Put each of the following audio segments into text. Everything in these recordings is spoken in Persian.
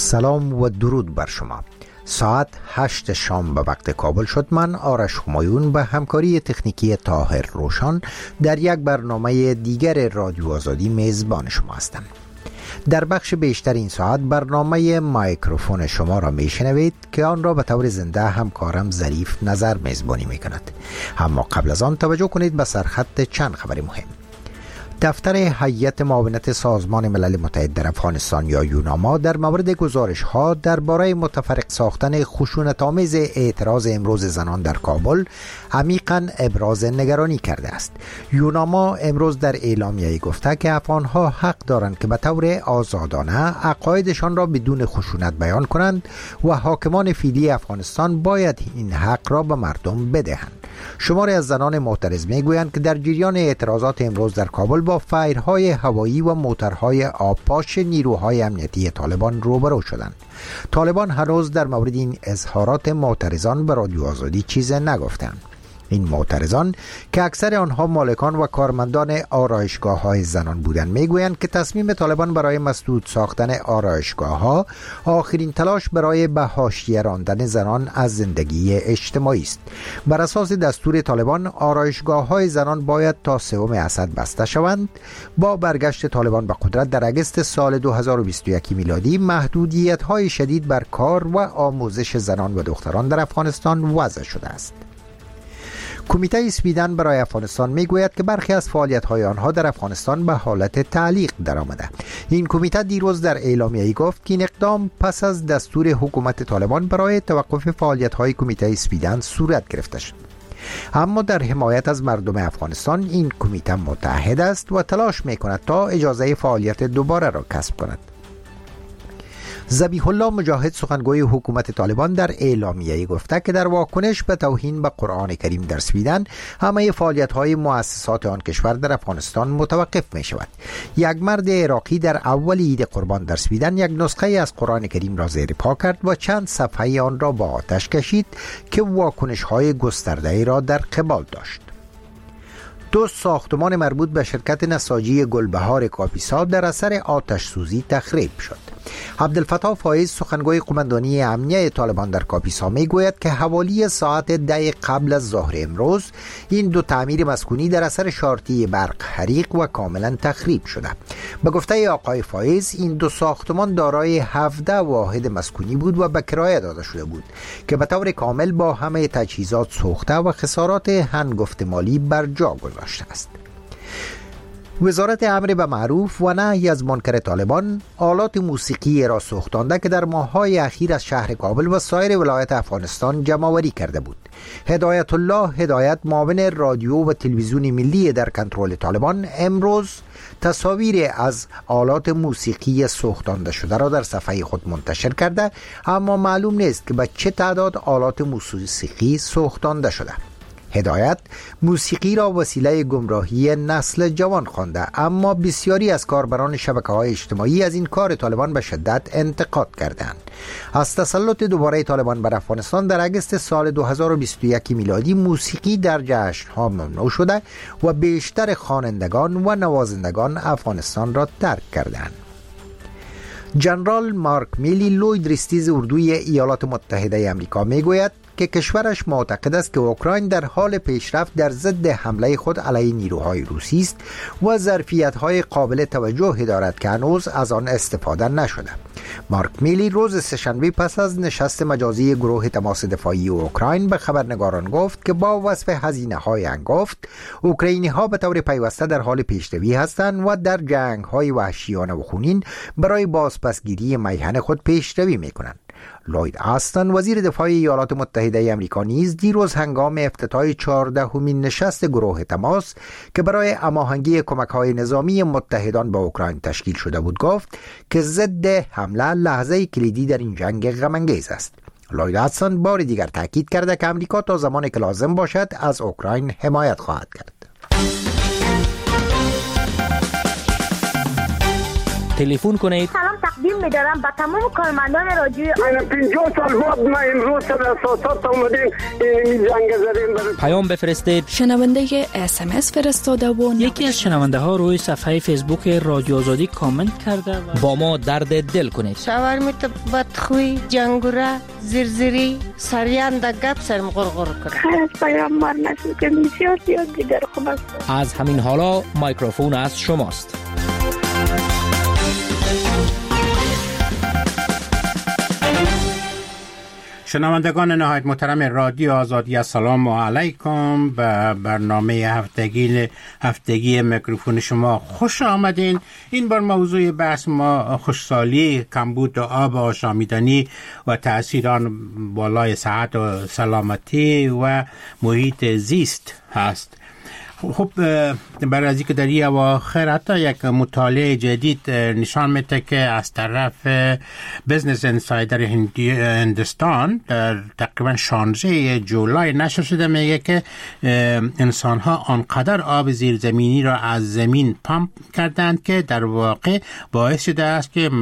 سلام و درود بر شما. ساعت 8 شام به وقت کابل شد. من آرش همایون به همکاری تکنیکی طاهر روشان در یک برنامه دیگر رادیو آزادی میزبان شما هستم. در بخش بیشتر این ساعت برنامه مایکروفون شما را میشنوید که آن را به طور زنده همکارم ظریف نظر میزبانی میکند. اما قبل از آن توجه کنید به سرخط چند خبر مهم. دفتر هیئت معاونت سازمان ملل متحد در افغانستان یا یوناما در مورد گزارش‌ها درباره متفرق ساختن خشونت‌آمیز اعتراض امروز زنان در کابل عمیقاً ابراز نگرانی کرده است. یوناما امروز در اعلامیه‌ای گفته که افغان‌ها حق دارند که به طور آزادانه عقایدشان را بدون خشونت بیان کنند و حاکمان فعلی افغانستان باید این حق را به مردم بدهند. شماری از زنان معترض میگویند که در جریان اعتراضات امروز در کابل با فایرهای هوایی و موترهای آبپاش نیروهای امنیتی طالبان روبرو شدند. طالبان هنوز در مورد این اظهارات معترضان به رادیو آزادی چیز نگفتند. این معترضان که اکثر آنها مالکان و کارمندان آرایشگاه‌های زنان بودند میگویند که تصمیم طالبان برای مسدود ساختن آرایشگاه‌ها آخرین تلاش برای به حاشیه راندن زنان از زندگی اجتماعی است. بر اساس دستور طالبان آرایشگاه‌های زنان باید تا 3 اسد بسته شوند. با برگشت طالبان به قدرت در اگست سال 2021 میلادی محدودیت‌های شدید بر کار و آموزش زنان و دختران در افغانستان وضع شده است. کمیته اسویدن برای افغانستان میگوید که برخی از فعالیت‌های آنها در افغانستان به حالت تعلیق درآمده. این کمیته دیروز در اعلامیه‌ای گفت که این اقدام پس از دستور حکومت طالبان برای توقف فعالیت‌های کمیته اسویدن صورت گرفته شد. اما در حمایت از مردم افغانستان این کمیته متحد است و تلاش می‌کند تا اجازه فعالیت دوباره را کسب کند. ذبیح الله مجاهد سخنگوی حکومت طالبان در اعلامیه‌ای گفته که در واکنش به توهین به قرآن کریم در سویدن همه فعالیت‌های مؤسسات آن کشور در افغانستان متوقف می‌شود. یک مرد عراقی در اول عید قربان در سویدن یک نسخه از قرآن کریم را زیر پا کرد و چند صفحه آن را با آتش کشید که واکنش‌های گسترده‌ای را در قبال داشت. 2 ساختمان مربوط به شرکت نساجی گلبهار کاپیسا در اثر آتش سوزی تخریب شد. عبدالفتاح فایز سخنگوی قماندانی امنیه طالبان در کاپیسا میگوید که حوالی ساعت 10 قبل از ظهر امروز این 2 تعمیر مسکونی در اثر شارتی برق حریق و کاملا تخریب شده. به گفته آقای فایز این 2 ساختمان دارای 17 واحد مسکونی بود و به کرایه داده شده بود که به طور کامل با همه تجهیزات سوخته و خسارات هنگفت مالی بر جا گذاشته است. وزارت امر به معروف و نهی از منکر طالبان آلات موسیقی را سوختانده که در ماه‌های اخیر از شهر کابل و سایر ولایات افغانستان جمع‌آوری کرده بود. هدایت الله هدایت معاون رادیو و تلویزیون ملی در کنترل طالبان امروز تصاویر از آلات موسیقی سوختانده شده را در صفحه خود منتشر کرده، اما معلوم نیست که به چه تعداد آلات موسیقی سوختانده شده. هدایت موسیقی را وسیله گمراهی نسل جوان خوانده، اما بسیاری از کاربران شبکه‌های اجتماعی از این کار طالبان به شدت انتقاد کردند. از تسلط دوباره طالبان بر افغانستان در اگست سال 2021 میلادی موسیقی در جشن‌ها ممنوع شده و بیشتر خوانندگان و نوازندگان افغانستان را ترک کردند. جنرال مارک میلی لوی درستیز اردوی ایالات متحده آمریکا میگوید که کشورش معتقد است که اوکراین در حال پیشرفت در ضد حمله خود علیه نیروهای روسی است و ظرفیت‌های قابل توجهی دارد که هنوز از آن استفاده نشده. مارک میلی روز سه‌شنبه پس از نشست مجازی گروه تماس دفاعی اوکراین به خبرنگاران گفت که با وصف هزینه‌های انگفت، اوکراینی‌ها به طور پیوسته در حال پیشروی هستند و در جنگ‌های وحشیانه و خونین برای بازپسگیری میهن خود پیشروی می‌کنند. لوید آستن وزیر دفاع ایالات متحده آمریکا نیز دیروز هنگام افتتاح 14مین نشست گروه تماس که برای هماهنگی کمک‌های نظامی متحدان به اوکراین تشکیل شده بود گفت که ضد حمله لحظه کلیدی در این جنگ غم‌انگیز است. لوید آستن بار دیگر تاکید کرده که آمریکا تا زمانی که لازم باشد از اوکراین حمایت خواهد کرد. تلفن کنید. سلام تقدیم می‌دارم به تمام کارمندان رادیو. 50 سال بعد ما امروز سر اساسات اومدیم این جنگ زدیم. پیام بفرستید. شنونده SMS فرستاده و یکی از شنونده ها روی صفحه فیسبوک رادیو آزادی کامنت کرده و با ما درد دل کنید. شاورمیت بدخوی، جنگوره، زرزری، سریان دا گپ سرم غرغر کرد. خیر از پیامبر نشد که بسیار دیگر خوب است. از همین حالا مایکروفون از شماست. شنوندگان نهایت محترم رادیو آزادی، السلام علیکم. به برنامه هفتگی میکروفون شما خوش آمدین. این بار موضوع بحث ما خشکسالی، کمبود آب آشامیدنی و تأثیر آن بالای صحت و سلامتی و محیط زیست هست. خب برای از اینکه در این اواخر حتی یک مطالعه جدید نشان میده که از طرف بزنس انسایدر هندوستان در تقریبا 16 جولای نشر شده، میگه که انسان ها آنقدر آب زیرزمینی را از زمین پمپ کردند که در واقع باعث شده است که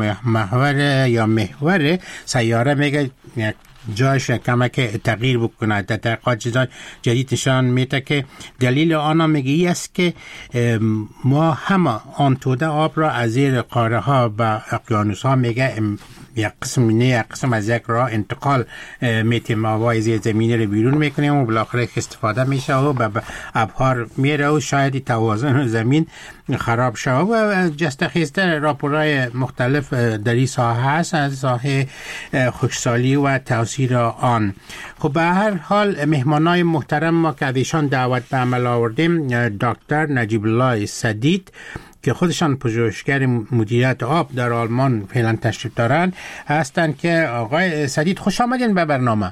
محور سیاره میگه جایش کمک تغییر بکنه. در تحقیقات جدید نشان میده که دلیل آن میگه است که ما همه آن توده آب را از زیر قاره ها به اقیانوس ها میگه یک قسم از یک راه انتقال میتیم، آبای زیر زمینی رو بیرون میکنیم و بالاخره استفاده میشه و به ابحار میره و شاید توازن زمین خراب شده و جستخیسته راپورهای مختلف در این ساحه هست از ساحه خشکسالی و تاثیر آن. خب به هر حال مهمانای محترم ما که ایشان دعوت به عمل آوردیم، دکتر نجیب الله سدید که خودشان پژوهشگر مدیریت آب در آلمان فعلا تشریف دارند هستند. که آقای سدید خوش آمدین به برنامه.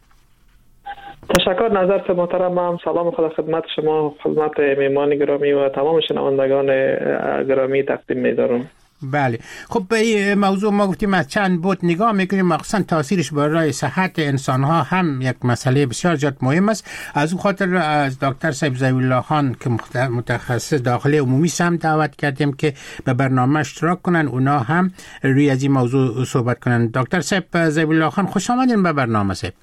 تشکر. نظرت محترم، هم سلام خدا خدمت شما، خدمت مهمان گرامی و تمام شنوندگان گرامی تقدیم می‌دارم. بله، خب به این موضوع ما گفتیم از چند بود نگاه میکنیم، مخصوصا تاثیرش برای صحت انسان ها هم یک مسئله بسیار زیاد مهم است. از اون خاطر از دکتر صاحب ضیاء الله خان که متخصص داخلی عمومی هم دعوت کردیم که به برنامه اشتراک کنن، اونا هم روی از این موضوع صحبت کنن. دکتر صاحب ضیاء الله خان خوش آمدین به برنامه. صاحب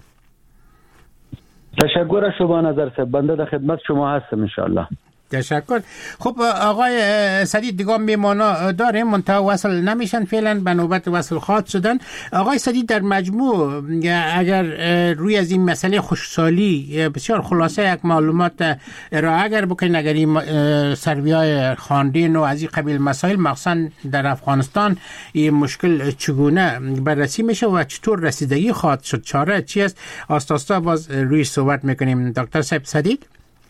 تشکر از شما نظر صاحب، بنده در خدمت شما هستم ان شاء الله. تشکر. خب آقای سدید دیگه میمانا داریم منتها وصل نمیشن، فعلا به نوبت وصل خواهد شدن. آقای سدید در مجموع اگر روی از این مسئله خشکسالی بسیار خلاصه یک معلومات ارائه اگر بکنین، اگر این سروی‌های خواندین و از این قبیل مسائل مخصوصا در افغانستان این مشکل چگونه بررسی میشه و چطور رسیدگی خواهد شد، چاره چی است، آستاستا باز روی صحبت میکنیم. دکتر صاحب سدید.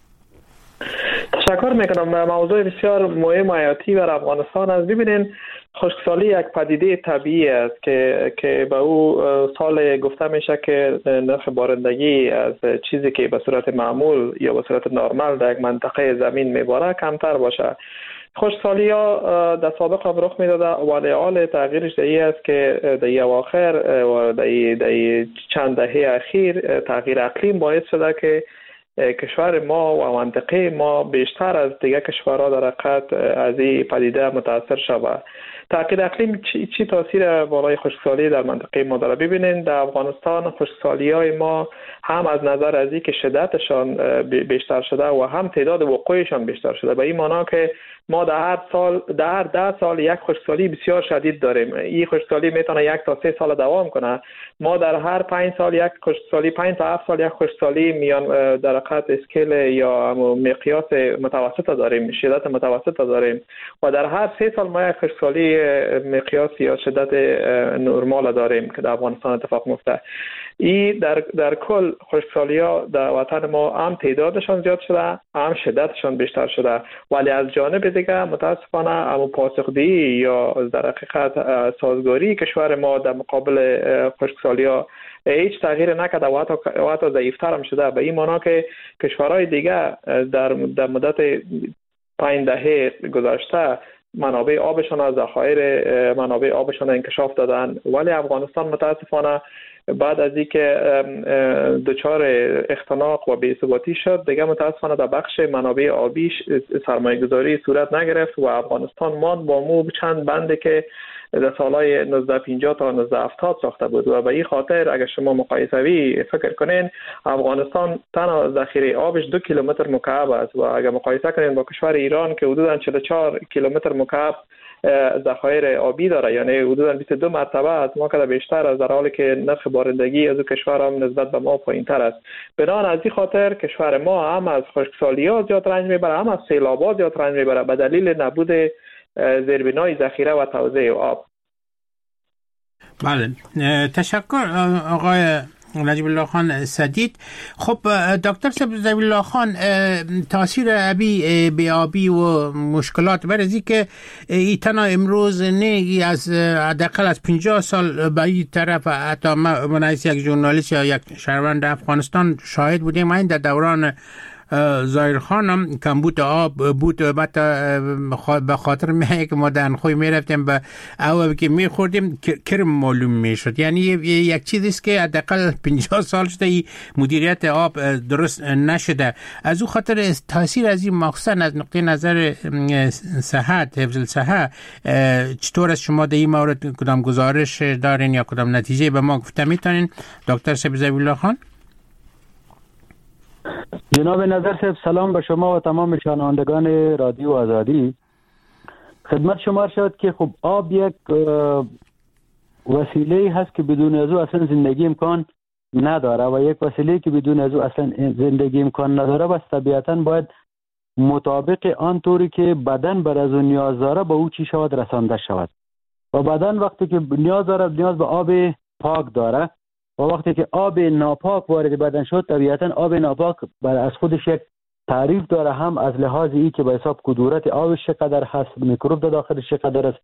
تشکر میکنم. موضوع بسیار مهم و حیاتی در افغانستان است. ببینین خشکسالی یک پدیده طبیعی است که به او سال گفته میشه که نرخ بارندگی از چیزی که به صورت معمول یا به صورت نرمال در یک منطقه زمین میباره کمتر باشه. خشکسالی ها در سابق هم رخ میداده ولی حال تغییرش در است که در اواخر و در چند دهه اخیر تغییر اقلیم باعث شده که کشور ما و منطقه ما بیشتر از دیگه کشورها در حقیقت از این پدیده متاثر شود. تغییر اقلیم چی تاثیر بالای خشکسالی در منطقه ما داره؟ ببینید در افغانستان خشکسالی‌های ما هم از نظر از اینکه شدتشان بیشتر شده و هم تعداد وقوعشان بیشتر شده. به این معنی که ما در هر 10 سال یک خشکسالی بسیار شدید داریم. این خشکسالی میتونه 1 تا 3 سال دوام کنه. ما در هر 5 سال یک خشکسالی، 5 تا 7 سال یک خشکسالی میان در حقیقت اسکیل یا مقیاس متوسط داریم، شدت متوسط داریم و در هر 3 سال ما یک خشکسالی مقیاس یا شدت نرمال داریم که در افغانستان اتفاق میفته. این در کل خشکسالی‌ها در وطن ما هم تعدادشان زیاد شده، هم شدتشان بیشتر شده، ولی از جانب دیگه متاسفانه هم پاسخدهی یا در حقیقت سازگاری کشور ما در مقابل خشکسالی‌ها هیچ تغییر نکرده و حتی ضعیف‌تر هم شده. به این معنی که کشورهای دیگه در مدت 5 دهه گذشته منابع آبشان از ذخایر منابع آبشان انکشاف دادن، ولی افغانستان متاسفانه بعد از اینکه دچار اختناق و بی‌ثباتی شد دیگه متاسفانه در بخش منابع آبیش سرمایه‌گذاری صورت نگرفت و افغانستان ماند با مو چند بنده که در سالهای 1950 تا 1970 ساخته بود و به این خاطر اگر شما مقایسوی فکر کنین افغانستان تنها ذخیره آبش 2 کیلومتر مکعب است و اگر مقایسه کنین با کشور ایران که حدوداً 44 کیلومتر مکعب ذخایر آبی داره، یعنی حدوداً 22 مرتبه از ما که بیشتر است، در حالی که نرخ بارندگی از کشور هم نسبت به ما پایین‌تر است. بنابراین از این خاطر کشور ما هم از خشکسالی‌ها زیاد رنج میبره، هم از سیلاب‌ها زیاد رنج میبره به دلیل نبود زیربنای ذخیره و توزیع آب. بله، تشکر آقای نجیب الله خان سدید. خب دکتر نجیب الله خان، تاثیر ابی بیابی و مشکلات برزی که ای تنها امروز نه از حداقل از 50 سال به این طرف، حتی من از یک ژورنالیست یا یک شهروند افغانستان شاهد بودیم. من در دوران ظاهر خانم کمبود آب بود و بعد به خاطر میگه که ما دنخوی میرفتیم به آب که میخوردیم کرم معلوم میشد. یعنی یک چیزی است که حداقل 50 سال شده مدیریت آب درست نشده. از او خاطر تاثیر از این مخصوصا از نقطه نظر صحت، حفظ الصحه، چطور از شما در این مورد کدام گزارش دارین یا کدام نتیجه به ما گفته میتونین دکتر ذبیح الله خان؟ جناب نظر صاحب، سلام به شما و تمام شنوندگان رادیو آزادی. خدمت شما شد که خب آب یک وسیله هست که بدون از او اصلا زندگی امکان نداره و یک وسیله که بدون از او اصلا زندگی امکان نداره و طبیعتاً باید مطابق آنطوری که بدن بر از اون نیاز داره به او چی شود رسانده شود و بدن وقتی که نیاز داره نیاز به آب پاک داره و وقتی که آب ناپاک وارد بدن شد طبیعتاً آب ناپاک از خودش یک تعریف داره، هم از لحاظ ای که به حساب کدورت آبش چقدر هست، میکروب در داخلش چقدر است،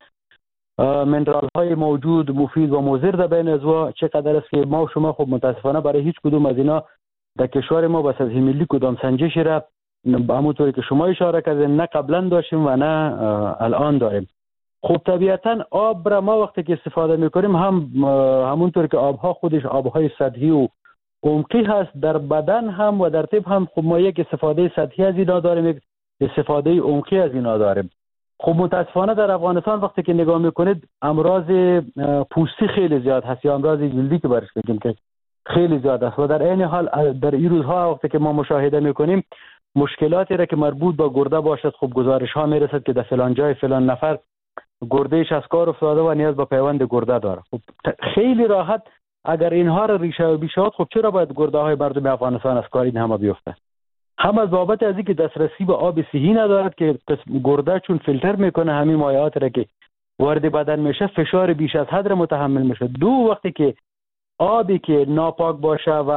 منرال های موجود مفید و مضر در بین ازوا چقدر است که ما و شما خب متاسفانه برای هیچ کدوم از اینا در کشور ما به سطح ملی کدام سنجشی را همونطوری که شما اشاره کردین نه قبلا داشتیم و نه الان داریم. خب طبیعتاً آب را ما وقتی که استفاده میکنیم همونطور که آبها خودش آبهای سطحی و عمقی هست، در بدن هم و در طب هم خب ما یک استفاده سطحی از اینا داریم، یک استفاده عمقی از اینا داریم. خب متاسفانه در افغانستان وقتی که نگاه میکنید امراض پوستی خیلی زیاد هست یا امراض جلدی که برش بگیم که خیلی زیاد است و در عین حال در این روزها وقتی که ما مشاهده میکنیم مشکلاتی را که مربوط با گرده باشد خب گزارش ها میرسد که در فلان جای فلان نفر گردهش از کار افتاده و نیاز به پیوند گرده داره. خب خیلی راحت اگر اینها را ریشه و بیشه خب چرا باید گرده های مردم افغانستان از کار این همه بیفته؟ هم از بابت از اینکه دسترسی به آب صحی ندارد که گرده چون فیلتر میکنه همین مایعات را که وارد بدن میشه فشار بیش از حد را متحمل میشه. دو وقتی که آبی که ناپاک باشه و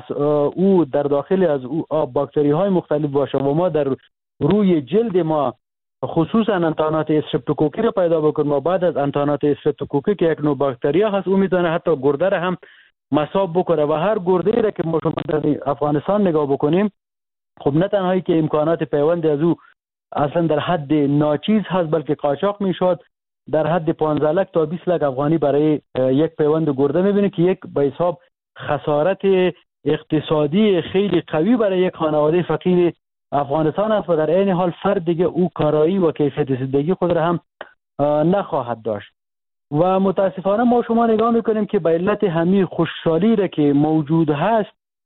او در داخل از او آب باکتری های مختلف باشه و ما در روی جلد ما خصوصا انتانات استرپتوکوکی رو پیدا بکنیم و بعد از انتانات استرپتوکوکی که یک نوع باکتریا هست او میتونه حتی گرده را هم مصاب بکنه و هر گرده را که ما شما در افغانستان نگاه بکنیم خب نه تنهایی که امکانات پیوند از او اصلا در حد ناچیز هست بلکه قاچاق میشود. در حد 15 لک تا 20 لک افغانی برای یک پیوند گرده میبینه که یک به حساب خسارت اقتصادی خیلی قوی برای یک خانواده فقیر افغانستان است و در عین حال فرد دیگه او کارایی و کیفیت زندگی خود را هم نخواهد داشت. و متاسفانه ما شما نگاه میکنیم که به علت همین خشکسالی را که موجود هست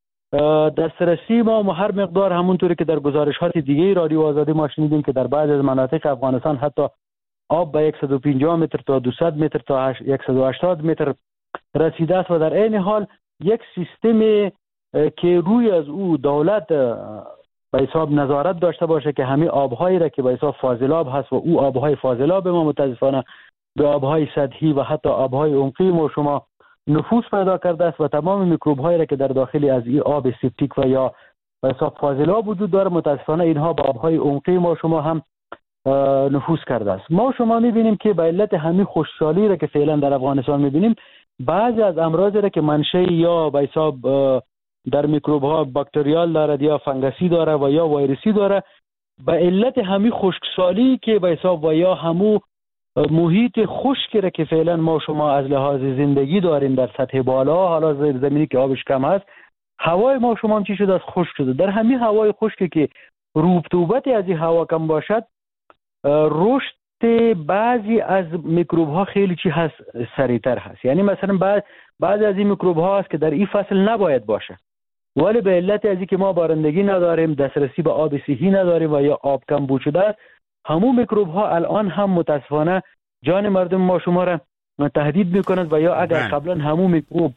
دسترسی ما هر مقدار همونطوری که در گزارشات دیگه رادیو آزادی ما شنیدیم که در بعض از مناطق افغانستان حتی آب به 150 متر تا 200 متر تا 180 متر رسیده است و در عین حال یک سیستم که روی از او دولت به حساب نظارت داشته باشه که همه آبهایی را که به حساب فاضلاب هست و او آبهای فاضلاب ما متاسفانه به آبهای سطحی و حتی آبهای عمقی ما شما نفوذ پیدا کرده است و تمام میکروب هایی را که در داخل از این آب سپتیک و یا به حساب فاضلاب وجود داره متاسفانه اینها به آبهای عمقی ما شما هم نفوذ کرده است. ما شما میبینیم که به علت همین خشکسالی را که فعلا در افغانستان میبینیم بعضی از امراض را که منشأ یا به حساب در میکروب ها باکتریال دارد یا فنگسی داره و یا ویروسی داره به علت همین خشکسالی که به حساب و یا همو محیط خشکی را که فعلا ما شما از لحاظ زندگی داریم در سطح بالا حالا زمینی که آبش کم هست هوای ما شما هم چی شده از خشک شده. در همین هوای خشکی که رطوبت از این هوا کم باشد رشد بعضی از میکروب ها خیلی چی هست سریعتر هست. یعنی مثلا بعضی از این میکروب ها هست که در این فصل نباید باشه، ولی به علت از اینکه ما بارندگی نداریم، دسترسی به آب صحی نداریم و یا آب کمبود شده است، همون میکروب ها الان هم متاسفانه جان مردم ما شما را تهدید میکنند و یا اگر قبلا همون میکروب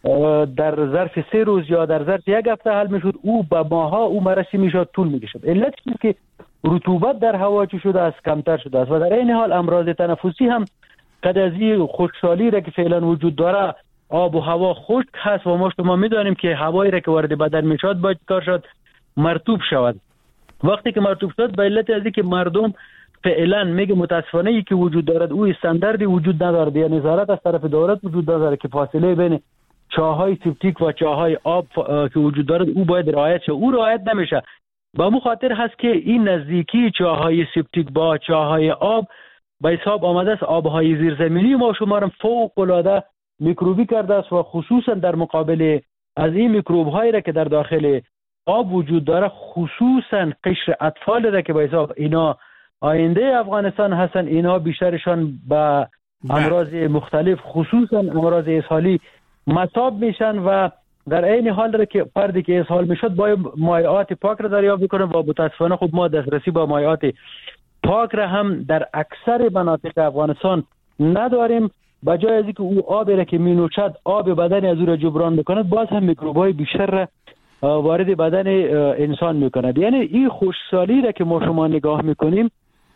در ظرف 3 روز یا در ظرف 1 هفته حل میشد، او به ماها او مرسی میشد، طول میکشد. علت اینه که رطوبت در هوا چی شده است، کمتر شده است و در این حال امراض تنفسی هم قد از این خشکسالی را که فعلا وجود داره، آب و هوا خشک هست و ما شما میدانیم که هوایی را که وارد بدن میشد باید کار شد مرطوب شود. وقتی که مرطوب شد به علت از اینکه مردم فعلا میگه متاسفانه ای که وجود دارد او استانداردی وجود ندارد، یا نظارت از طرف دولت وجود نداره که فاصله بین چاهای سپتیک و چاهای آب که وجود دارد او باید رعایت شه، او رعایت نمیشه. به همون خاطر هست که این نزدیکی چاهای سپتیک با چاهای آب به حساب آمده است آبهای زیرزمینی ما شما را فوق العاده میکروبی کرده است و خصوصا در مقابل از این میکروب هایی را که در داخل آب وجود داره، خصوصا قشر اطفال را که به حساب اینا آینده افغانستان هستن، اینا بیشترشان به امراض مختلف خصوصا امراض اسهالی مصاب میشن و در این حال را که فردی که اسهال میشد باید مایعات پاک را دریافت کنه و متاسفانه خب ما دسترسی با مایعات پاک را هم در اکثر مناطق افغانستان نداریم. بجای از اینکه او آبی را که مینوشد آب بدن از او را جبران میکند، باز هم میکروب‌های بیشتر را وارد بدن انسان میکند. یعنی این خشکسالی را که ما شما نگاه میکنیم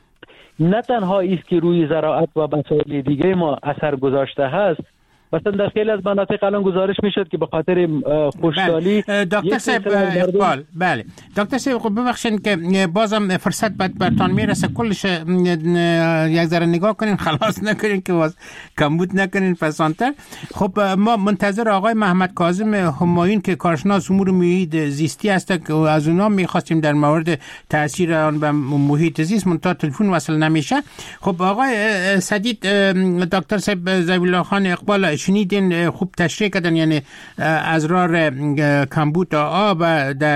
نه تنها است که روی زراعت و مسائل دیگه ما اثر گذاشته هست، مثلا در خیلی از مناطق الان گزارش میشد که به خاطر خشکسالی دکتر صاحب اقبال، بله دکتر صاحب خب ببخشید که بازم فرصت برتان میرسه، کلش یک ذره نگاه کنین، خلاص نکنین که باز کمبود نکنین فسانتر. خب ما منتظر آقای محمد کاظم همایون که کارشناس امور محیط زیستی هست که از اونا میخواستیم در مورد تاثیر آن به محیط زیست منتها تلفن وصل نمیشه. خب آقای سدید، دکتر صاحب ضوی‌الله خان اقبال شنیدین، خوب تشریح کردن، یعنی ازرار کمبود آب در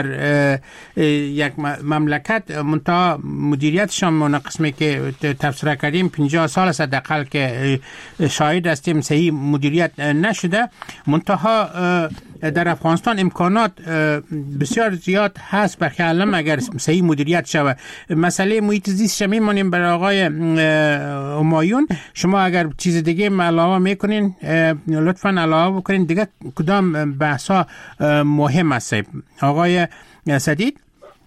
یک مملکت منتها مدیریتشان من قسمی که تفسیر کردیم 50 سال است حداقل که شاهد هستیم صحیح مدیریت نشده. منتها در افغانستان امکانات بسیار زیاد هست به خیالم اگر صحیح مدیریت شود. مسئله محیط زیست میمونیم برای آقای همایون. شما اگر چیز دیگه علاوه میکنین لطفاً علاوه بکنین، دیگه کدام بحثا مهم است آقای سدید؟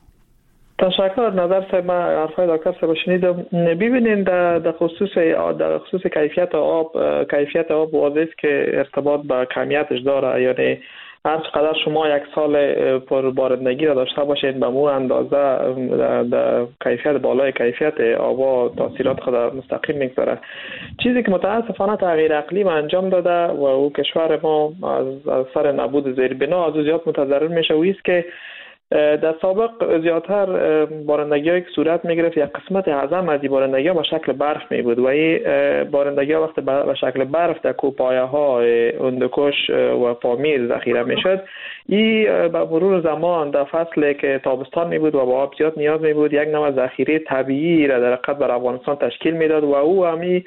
تشکر. نظر صاحب من حرفای دکتر صاحب شنیدم. ببینید در خصوص کیفیت آب واضح است که ارتباط با کمیتش داره. یعنی هر چقدر شما یک سال پر بارندگی را داشته باشید به مو اندازه در کیفیت بالای کیفیت آب تاثیرات خود مستقیم میگذاره. چیزی که متاسفانه تغییر اقلیم انجام داده و او کشور ما از سر نبود زیربنا از زیاد متضرر میشه و است که در سابق زیادتر بارندگی‌هایی که صورت می‌گرفت یک قسمت اعظم از این بارندگی‌ها به شکل برف می‌بود و این بارندگی‌ها وقتی به شکل برف در کوهپایه‌ها هندوکش و پامیر ذخیره می‌شد، این به مرور زمان در فصلی که تابستان می‌بود و با آب زیاد نیاز می‌بود یک نوع ذخیره طبیعی را در حقیقت بر افغانستان تشکیل می‌داد و او همی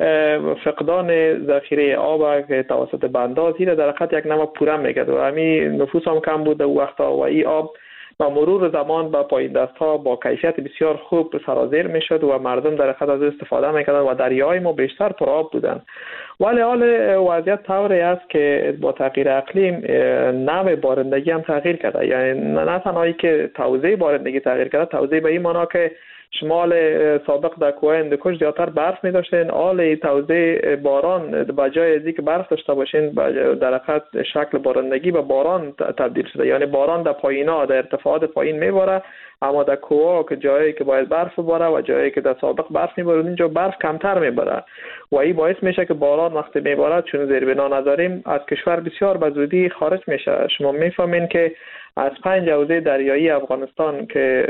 فقدان ذخیره آب که توسط بنداز این در حقیقت یک نوع پوره می‌کرد و همی نفوس هم کم بود او وقتا و این آب با مرور زمان با پایین دست ها با کیفیت بسیار خوب سرازیر می شد و مردم در حقیقت از استفاده می کردن و دریاهای ما بیشتر پر آب بودن. ولی حال وضعیت طوری است که با تغییر اقلیم نوع بارندگی هم تغییر کرده. یعنی نه تنهایی که توزیع بارندگی تغییر کرده، توزیع به این معنا که شمال سابق در کوه هندوکش زیادتر برف می داشتین، حال توزیع باران به جای از اینکه برف داشته باشین در حقیقت شکل بارندگی به باران تبدیل شده. یعنی باران در پایینا در ارتفاعات پایین میباره، اما در کوه که جایی که باید برف بباره و جایی که در سابق برف میباره اینجا برف کمتر میباره و این باعث میشه که باران وقتی میباره چون زیربنا نداریم از کشور بسیار به زودی خارج میشه. شما میفهمین که از 5 حوزه دریایی افغانستان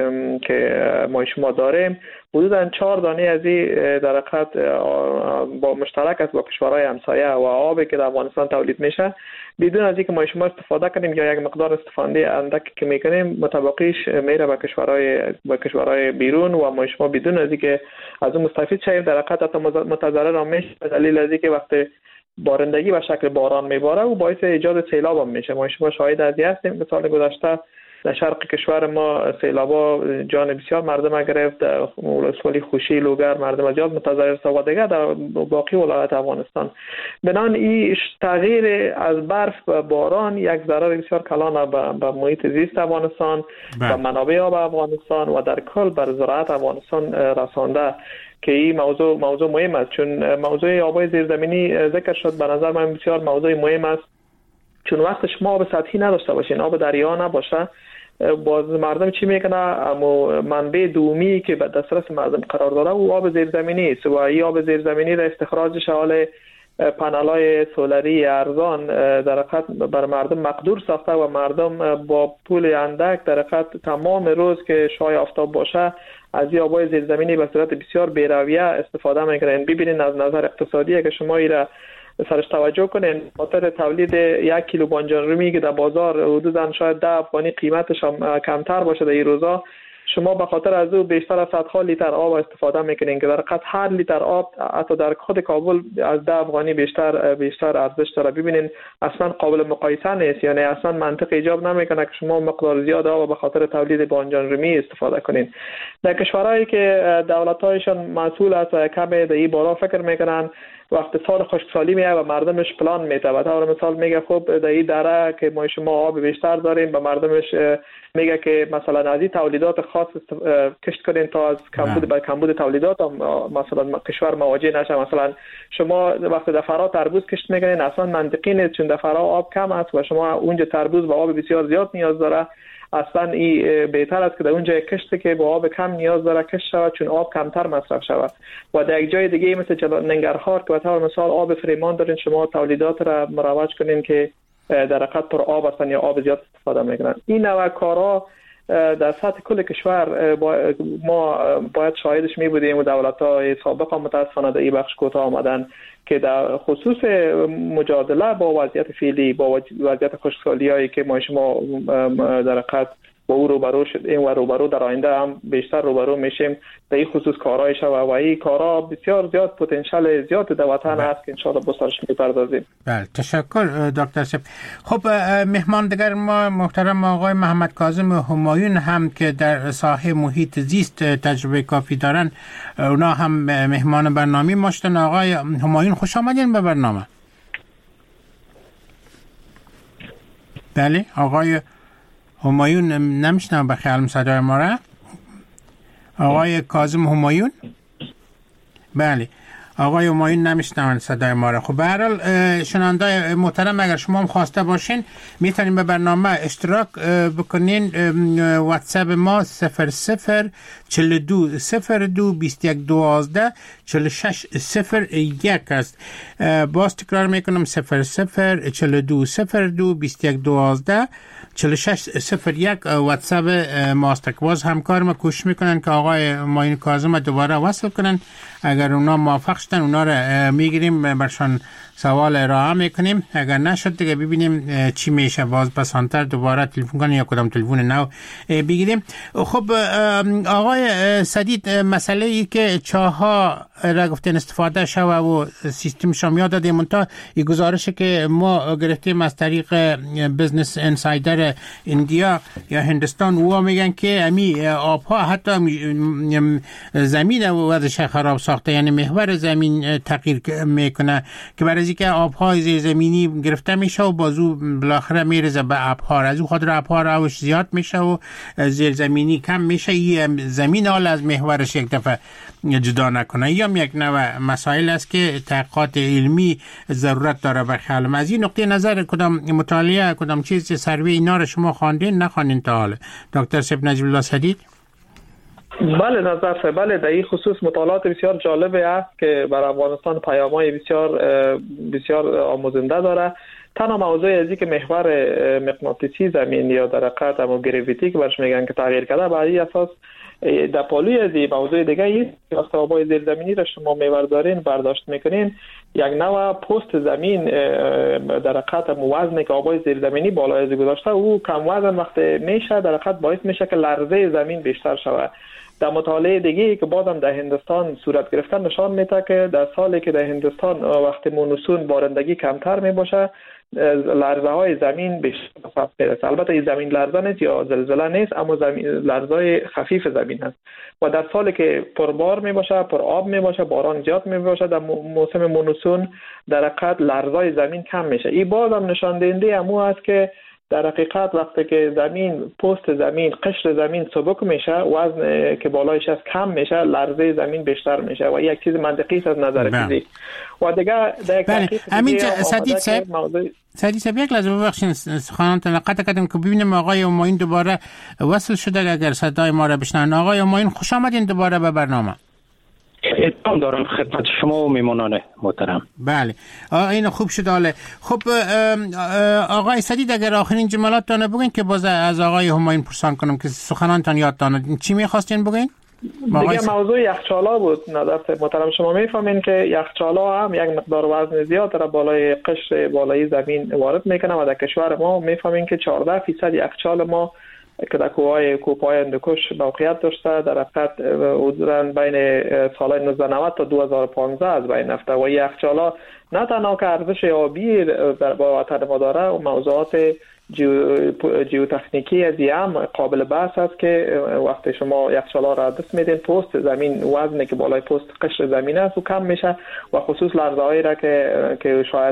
که ما شما داریم حدوداً 4 دانه از این در حقیقت با مشترک است با کشورهای همسایه و آبی که در افغانستان تولید میشه بدون از اینکه ما شما استفاده کنیم یا یک مقدار استفاده اندک که میکنیم متبقیش میره به کشور کشورهای بیرون و ما شما بدون از اینکه از اون مستفید شویم در حقیقت متضرر هم میشه به دلیل از اینکه وقتی بارندگی به شکل باران میباره و باعث ایجاد سیلاب هم میشه. ما شما شاهد از هستیم که سال گذشته در شرق کشور ما سیلابا جان بسیار مردم گرفت، در ولسوالی خوشی لوگر مردم زیاد متضرر شد و دیگه در باقی ولایت افغانستان. بنان این تغییر از برف به باران یک ضرر بسیار کلان به محیط زیست افغانستان، به منابع آب افغانستان و در کل بر زراعت افغانستان رسانده که این موضوع مهم است. چون موضوع آبای زیرزمینی ذکر شد، به نظر من بسیار موضوع مهم است، چون وقت شما آب سطحی نداشته باشین، آب دریا نباشه، باز مردم چی میکنه؟ اما منبع دومی که به دسترس مردم قرار داره و آب زیرزمینی است و این آب زیرزمینی را استخراجش حال پنل‌های سولری ارزان در حقیقت بر مردم مقدور ساخته و مردم با پول اندک در حقیقت تمام روز که شعاع آفتاب باشه از این آبای زیرزمینی به صورت بسیار بی‌رویه استفاده میکنن. ببینید از نظر اقتصادی که شما ایرا سرش توجه کنین، خاطر تولید 1 کیلو بانجان رومی که در بازار حدوداً شاید 10 افغانی قیمتش هم کمتر باشه در این روزا، شما به خاطر از او بیشتر از صدها لیتر آب استفاده میکنین که در حقیقت هر لیتر آب حتی در خود کابل از 10 افغانی بیشتر ارزش داره. ببینین اصلا قابل مقایسه نیست، یعنی اصلا منطق ایجاب نمیکنه که شما مقدار زیاد آب به خاطر تولید بانجان رومی استفاده کنین. در کشورهایی که دولت‌هایشان مسئول است و کم در این بارا فکر میکنن، وقت سال خشکسالی میاد و مردمش پلان میده و طور مثال میگه خب در این دره که ما شما آب بیشتر داریم، به مردمش میگه که مثلا از این تولیدات خاص کشت کنین تا از کمبود تولیدات مثلا کشور مواجه نشه. مثلا شما وقت در فرا تربوز کشت میکنین اصلا منطقی نیست، چون در فرا آب کم است و شما اونجا تربوز با آب بسیار زیاد نیاز داره. اصلا این بهتر است که در اونجا کشتی که با آب کم نیاز داره کشت شود، چون آب کمتر مصرف شود. و در یک جای دیگه مثل ننگرهار که به طور مثال آب فریمان دارین، شما تولیدات را مروج کنین که در حقیقت پر آب هستن یا آب زیاد استفاده میکنن. این نوع کارها در سطح کل کشور ما باید شاهدش می بودیم و دولت‌های سابق هم متاسفانه در این بخش کوتاه آمدن که در خصوص مجادله با وضعیت فعلی، با وضعیت خشکسالی‌هایی که ما شما در حقیقت با او روبرو شدیم و روبرو در آینده هم بیشتر روبرو میشیم، در این خصوص کارهای شد و این کارها بسیار زیاد پتانسیل زیاد در وطن هست که انشاءالله با سرش میپردازیم. بله، تشکر دکتر صاحب. خب مهمان دیگر ما محترم آقای محمد کاظم همایون هم که در ساحه محیط زیست تجربه کافی دارن، اونا هم مهمان برنامه ما شدن. آقای همایون خوش آمدین به برنامه. بله آقای همایون نمیشنم به خیالم صدای ما را. آقای کاظم همایون، بله آقای همایون نمیشنون صدای ما را. خب به هر حال شنونده محترم، اگر شما هم خواسته باشین میتونین به برنامه اشتراک بکنین. واتساپ ما 004221124601 است. باز تکرار میکنم 004221124601 واتساپ ماست. باز همکار ما کوشش میکنن که آقای همایون کاظم دوباره وصل کنن. اگر اونا موافق شدن اونا رو میگیریم برشان سوال ارائه میکنیم، اگر نشد دیگه ببینیم چی میشه، باز بسانتر دوباره تلفن کنیم یا کدام تلفن نو بگیریم. خب آقای سدید، مسئله ای که چاها را گفتین استفاده شوه و سیستم شما یاد دادیم، منتها این گزارشی که ما گرفتیم از طریق بزنس انسایدر اندیا یا هندستان، او میگن که امی آبها حتی زمین وضعش خراب ساخته، یعنی محور زمین تغییر میکنه که برای که آبهای زیر زمینی گرفته میشه و بازو بالاخره میرزه به ابحار، از او خاطر ابحار اوش زیاد میشه و زیر زمینی کم میشه. این زمین حال از محورش یک دفعه جدا نکنه. یا یک نوع مسائل است که تحقیقات علمی ضرورت داره. به خیالم از این نقطه نظر کدام مطالعه، کدام چیز سروی اینا رو شما خواندین نخواندین تا حالا دکتر صاحب نجیب الله سدید؟ بله نظر، بله در این خصوص مطالعات بسیار جالبه است که بر افغانستان پیام‌های بسیار آموزنده داره. تنها موضوع ازی که محور مغناطیسی زمین یا در حقیقت همون گریویتی که برش میگن که تغییر کرده، بر این اساس در پالوی از موضوع دیگه است که وقتی آبای زیرزمینی را شما می‌بردارین برداشت میکنین، یک نوع پست زمین در حقیقت وزنی که آبای زیرزمینی بالای از گذاشته او کم وزن وقتی میشه در حقیقت باعث میشه که لرزه زمین بیشتر شود. در مطالعه دیگه که بازم در هندوستان صورت گرفتن نشان میده که در سالی که در هندوستان وقتی مونسون بارندگی کمتر میباشه لرزه های زمین بیشتر میرسه. البته این زمین لرزه نیست یا زلزله نیست، اما لرزه خفیف زمین است و در سالی که پربار میباشه، پر آب میباشه، باران زیاد میباشه در موسم مونسون در حقیقت لرزه زمین کم میشه. این بازم نشان دهنده امو است که در حقیقت وقتی که زمین پوست زمین قشر زمین سبک میشه، وزن که بالایش از کم میشه، لرزه زمین بیشتر میشه و یک چیز منطقی است از نظر فیزیک. و دیگه در یک تحقیق سعدی صاحب یک لحظه ببخشید خانم قطع کردم که ببینیم آقای همایون دوباره وصل شده. اگر صدای ما را بشنن آقای همایون خوش آمدین دوباره به برنامه. اتمام دارم خدمت شما و میمونان محترم. بله این خوب شد. حاله خب آقای سدید اگر آخرین جملاتتان بگین که باز از آقای همایون پرسان کنم که سخنانتان یادتان چی میخواستین بگین؟ دیگه موضوع یخچالا بود. نظر محترم شما میفهمین که یخچالا هم یک مقدار وزن زیاد را بالای قشر بالای زمین وارد میکنه و در کشور ما میفهمین که 14% یخچال ما که در کوههای هندوکش موقعیت داشته در حقیقت حدوداً بین سالهای 1990 تا 2015 از بین رفته و یخچالا نه تنها که ارزش آبی در وطن ما داره و موضوعات جیوتکنیکی از هم قابل بحث است که وقتی شما یخچالا را دست میدین پوست زمین وزنی که بالای پوست قشر زمین است و کم میشه و خصوص لرزه‌هایی را که شاید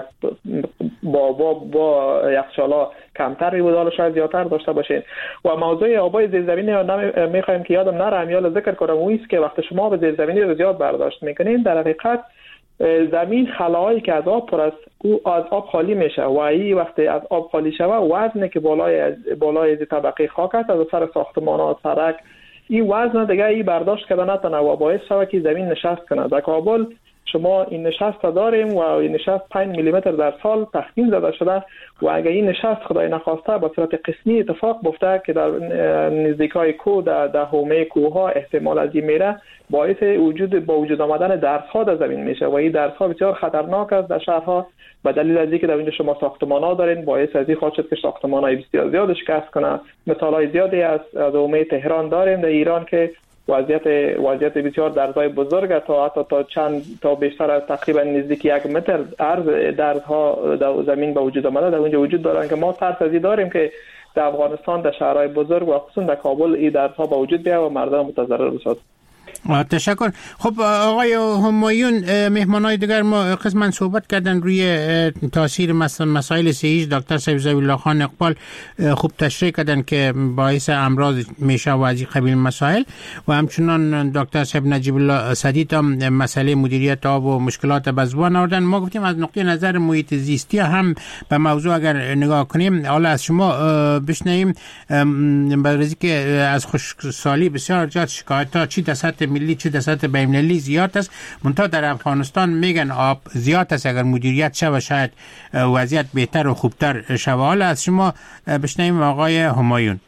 با یخچالا کمتر بود حالا شاید زیادتر داشته باشین. و موضوع آبای زیرزمینی میخوایم که یادم نره امیال ذکر کنم اون است که وقتی شما آب زیرزمینی رو زیاد برداشت میکنین در حقیقت زمین خلاهایی که از آب پر است او از آب خالی میشه و این وقتی از آب خالی شوه وزنی که بالای طبقه خاک است از سر ساختمان‌ها سرک این وزن دیگه این برداشت کردن نتونه و باعث شوه که زمین نشست کنه. در کابل شما این نشست داریم و این نشست 5 میلیمتر در سال تخمین زده شده و اگر این نشست خدای نخواسته به صورت قسمی اتفاق بیفته که در نزدیکای کوه در حومه کوه‌ها احتمال از این میره باعث با وجود آمدن درس‌ها در زمین میشه و این درس‌ها بسیار خطرناک است در شهرها به دلیل از اینکه در اینجا شما ساختمان‌ها دارین باعث از این خواهد شد که ساختمان‌های بسیار زیاد شکست کنه. مثال‌های زیادی از حومه تهران داریم در ایران که وضعیت بسیار درزای بزرگ تا بیشتر از تقریبا نزدیک 1 متر عرض درزها در زمین به وجود آمده در اونجا وجود دارن که ما ترس از این داریم که در افغانستان در شهرهای بزرگ و خصوصا در کابل این درزها به وجود بیاید و مردم متضرر بشود. تشکر. خب آقای همایون مهمانای دیگر ما قسماً صحبت کردن روی تاثیر مسائل صحیح. دکتر صاحب ضوی الله خان اقبال خوب تشریح کردن که باعث امراض میشه و از این قبیل مسائل و همچنان دکتر صاحب نجیب الله سدید هم مسئله مدیریت آب و مشکلات به زبان آوردن. ما گفتیم از نقطه نظر محیط زیستی هم به موضوع اگر نگاه کنیم حالا از شما بشنویم برای که از خشکسالی بسیار زیاد شکایت‌ها چی در سطح ملی چه در سطح بین‌المللی زیاد است. منتها در افغانستان میگن آب زیاد است، اگر مدیریت شود شاید وضعیت بهتر و خوبتر شود. حالا از شما بشنویم آقای همایون.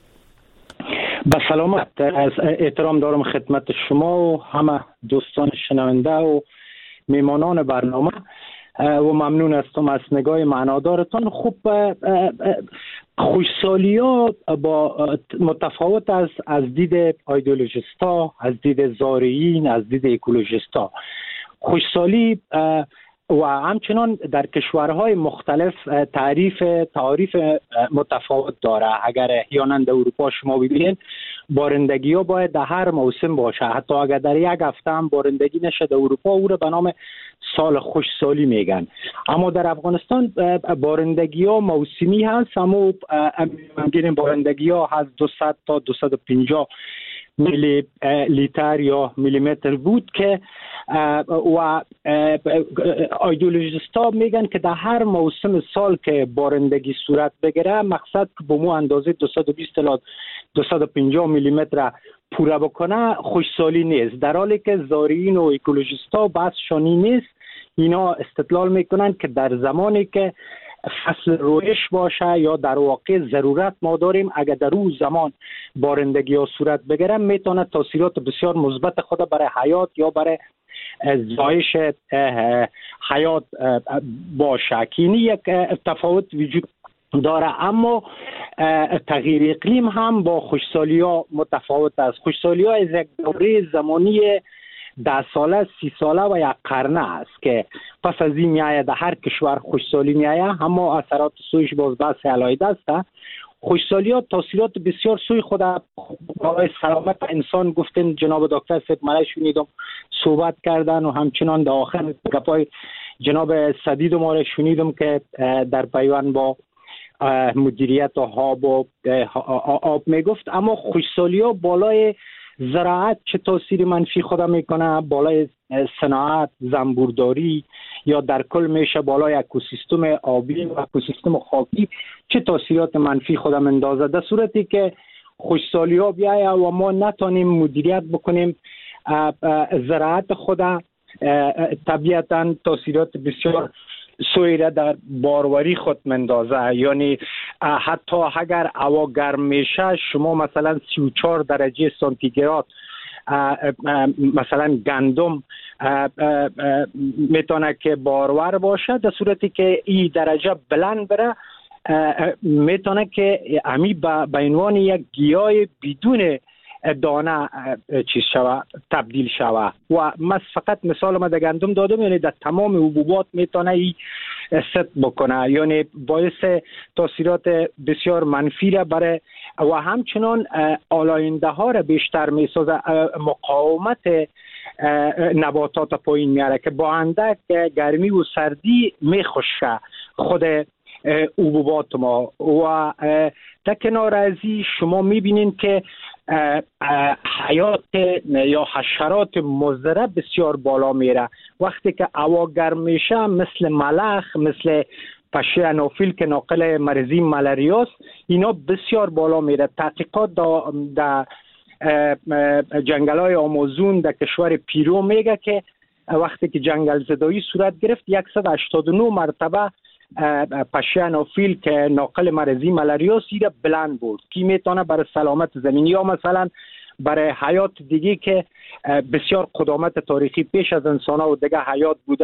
با سلامت. از احترام دارم خدمت شما و همه دوستان شنونده و میمانان برنامه و ممنون هستم از نگاه معنادارتان. خوب خوشسالی‌ها با متفاوت از دید ایدئولوژیستا، از دید زارعین، از دید اکولوژیستا. خوشسالی و همچنان در کشورهای مختلف تعریف متفاوت داره. اگر احیانا در اروپا شما ببینید بارندگی ها باید در هر موسم باشه، حتی اگر در یک هفته هم بارندگی نشه در اروپا او را به نام سال خوشسالی میگن. اما در افغانستان بارندگی ها موسمی هست، اما میگیم بارندگی ها از 200 تا 250 میلی لیتر یا میلیمتر بود که و ایدئولوژیستا میگن که در هر موسم سال که بارندگی صورت بگیره مقصد که به مو اندازه 220 تا 250 میلیمتر پوره بکنه خوشسالی نیست، در حالی که زارعین و اکولوژیستا بحثشانی نیست. اینا استدلال میکنن که در زمانی که فصل رویش باشه یا در واقع ضرورت ما داریم اگر در اون زمان بارندگی ها صورت بگیره میتونه تاثیرات بسیار مثبت خود برای حیات یا برای زایش حیات باشه که این یک تفاوت وجود داره. اما تغییر اقلیم هم با خشکسالی ها متفاوت است. خشکسالی ها از یک دوره زمانی 10 ساله 30 ساله و یک قرنه است که پس از این میآید در هر کشور خشکسالی میآید، اما اثرات سویش باز بحث علایده است. خشکسالی ها تاثیرات بسیار سوی خود برای سلامت انسان گفتن. جناب دکتر صاحب من شنیدم صحبت کردن و همچنان در آخر گپای جناب سدید ما شنیدم که در پیوند با مدیریت آب و آب میگفت. اما خشکسالی ها بالای زراعت چه تاثیر منفی خود میکنه، بالای صناعت، زنبورداری یا در کل میشه بالای اکوسیستم آبی و اکوسیستم خاکی چه تاثیرات منفی خود اندازه. در صورتی که خشکسالی ها بیایه و ما نتونیم مدیریت بکنیم زراعت خود، طبیعتا تاثیرات بسیار سوی را در باروری خود مندازه. یعنی حتی اگر هوا گرم میشه شما مثلا 34 درجه سانتیگراد مثلا گندم میتونه که بارور باشه، در صورتی که این درجه بلند بره میتونه که امی به عنوان یک گیاه بدون دانه چیز شوه تبدیل شوه. و من فقط مثال ما در گندم دادم، یعنی در تمام حبوبات میتونه ای ست بکنه، یعنی باعث تاثیرات بسیار منفی را برای و همچنان آلاینده ها را بیشتر میسازه. مقاومت نباتات پایین میاره که با اندک گرمی و سردی میخوشه خود حبوبات ما. و در کنار از این شما میبینین که حیات یا حشرات مضر بسیار بالا میره. وقتی که هوا گرم میشه مثل ملخ، مثل پشه انوفیل که ناقل مرضی ملاریاست، اینا بسیار بالا میره. تحقیقات در جنگل های آمازون در کشور پیرو میگه که وقتی که جنگل زدایی صورت گرفت 189 مرتبه پشه انوفیل که ناقل مرضی ملاریاست را بلند بود که میتونه برای سلامت زمین یا مثلا برای حیات دیگه که بسیار قدامت تاریخی پیش از انسان ها و دیگه حیات بوده،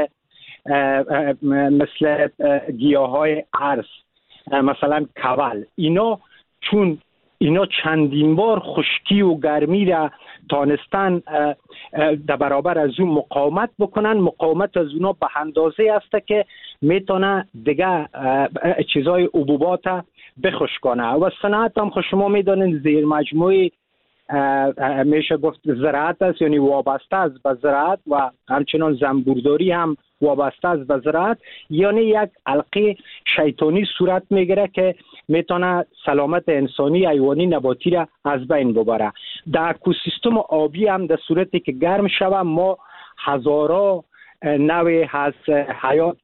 مثل گیاهای ارز، مثلا کول، اینا چون اینا چندین بار خشکی و گرمی را تانستن در برابر از اون مقاومت بکنن. مقاومت از اونا به اندازه است که میتونه دیگه چیزای حبوبات بخشکانه. و صنعت هم شما میدونید زیر مجموعه میشه گفت زراعت است، یعنی وابسته است به زراعت و همچنان زنبورداری هم وابسته است به زراعت. یعنی یک حلقه شیطانی صورت میگیره که میتونه سلامت انسانی، حیوانی، نباتی را از بین ببره. در اکوسیستم آبی هم در صورتی که گرم شود ما هزارا نوع از حیات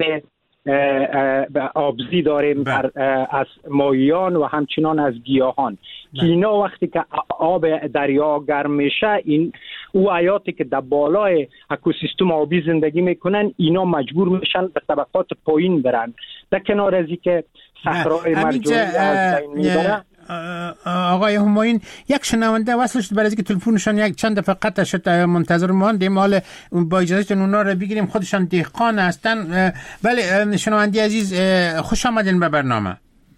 آبزی داریم از ماهیان و همچنان از گیاهان که اینا وقتی که آب دریا گرم میشه او حیاتی که در بالای اکوسیستم آبی زندگی میکنن اینا مجبور میشن به طبقات پایین برن. در کنار از که صحرای مرجانی از بین میبره. آقای همایون یک شنونده وصلش برای اینکه تلفنشان یک چند دفعه قطع شد منتظر ماندیم، حالا با اجازهتون اونا رو بگیریم. خودشان دهقان هستن. بله شنونده عزیز خوش آمدین به برنامه.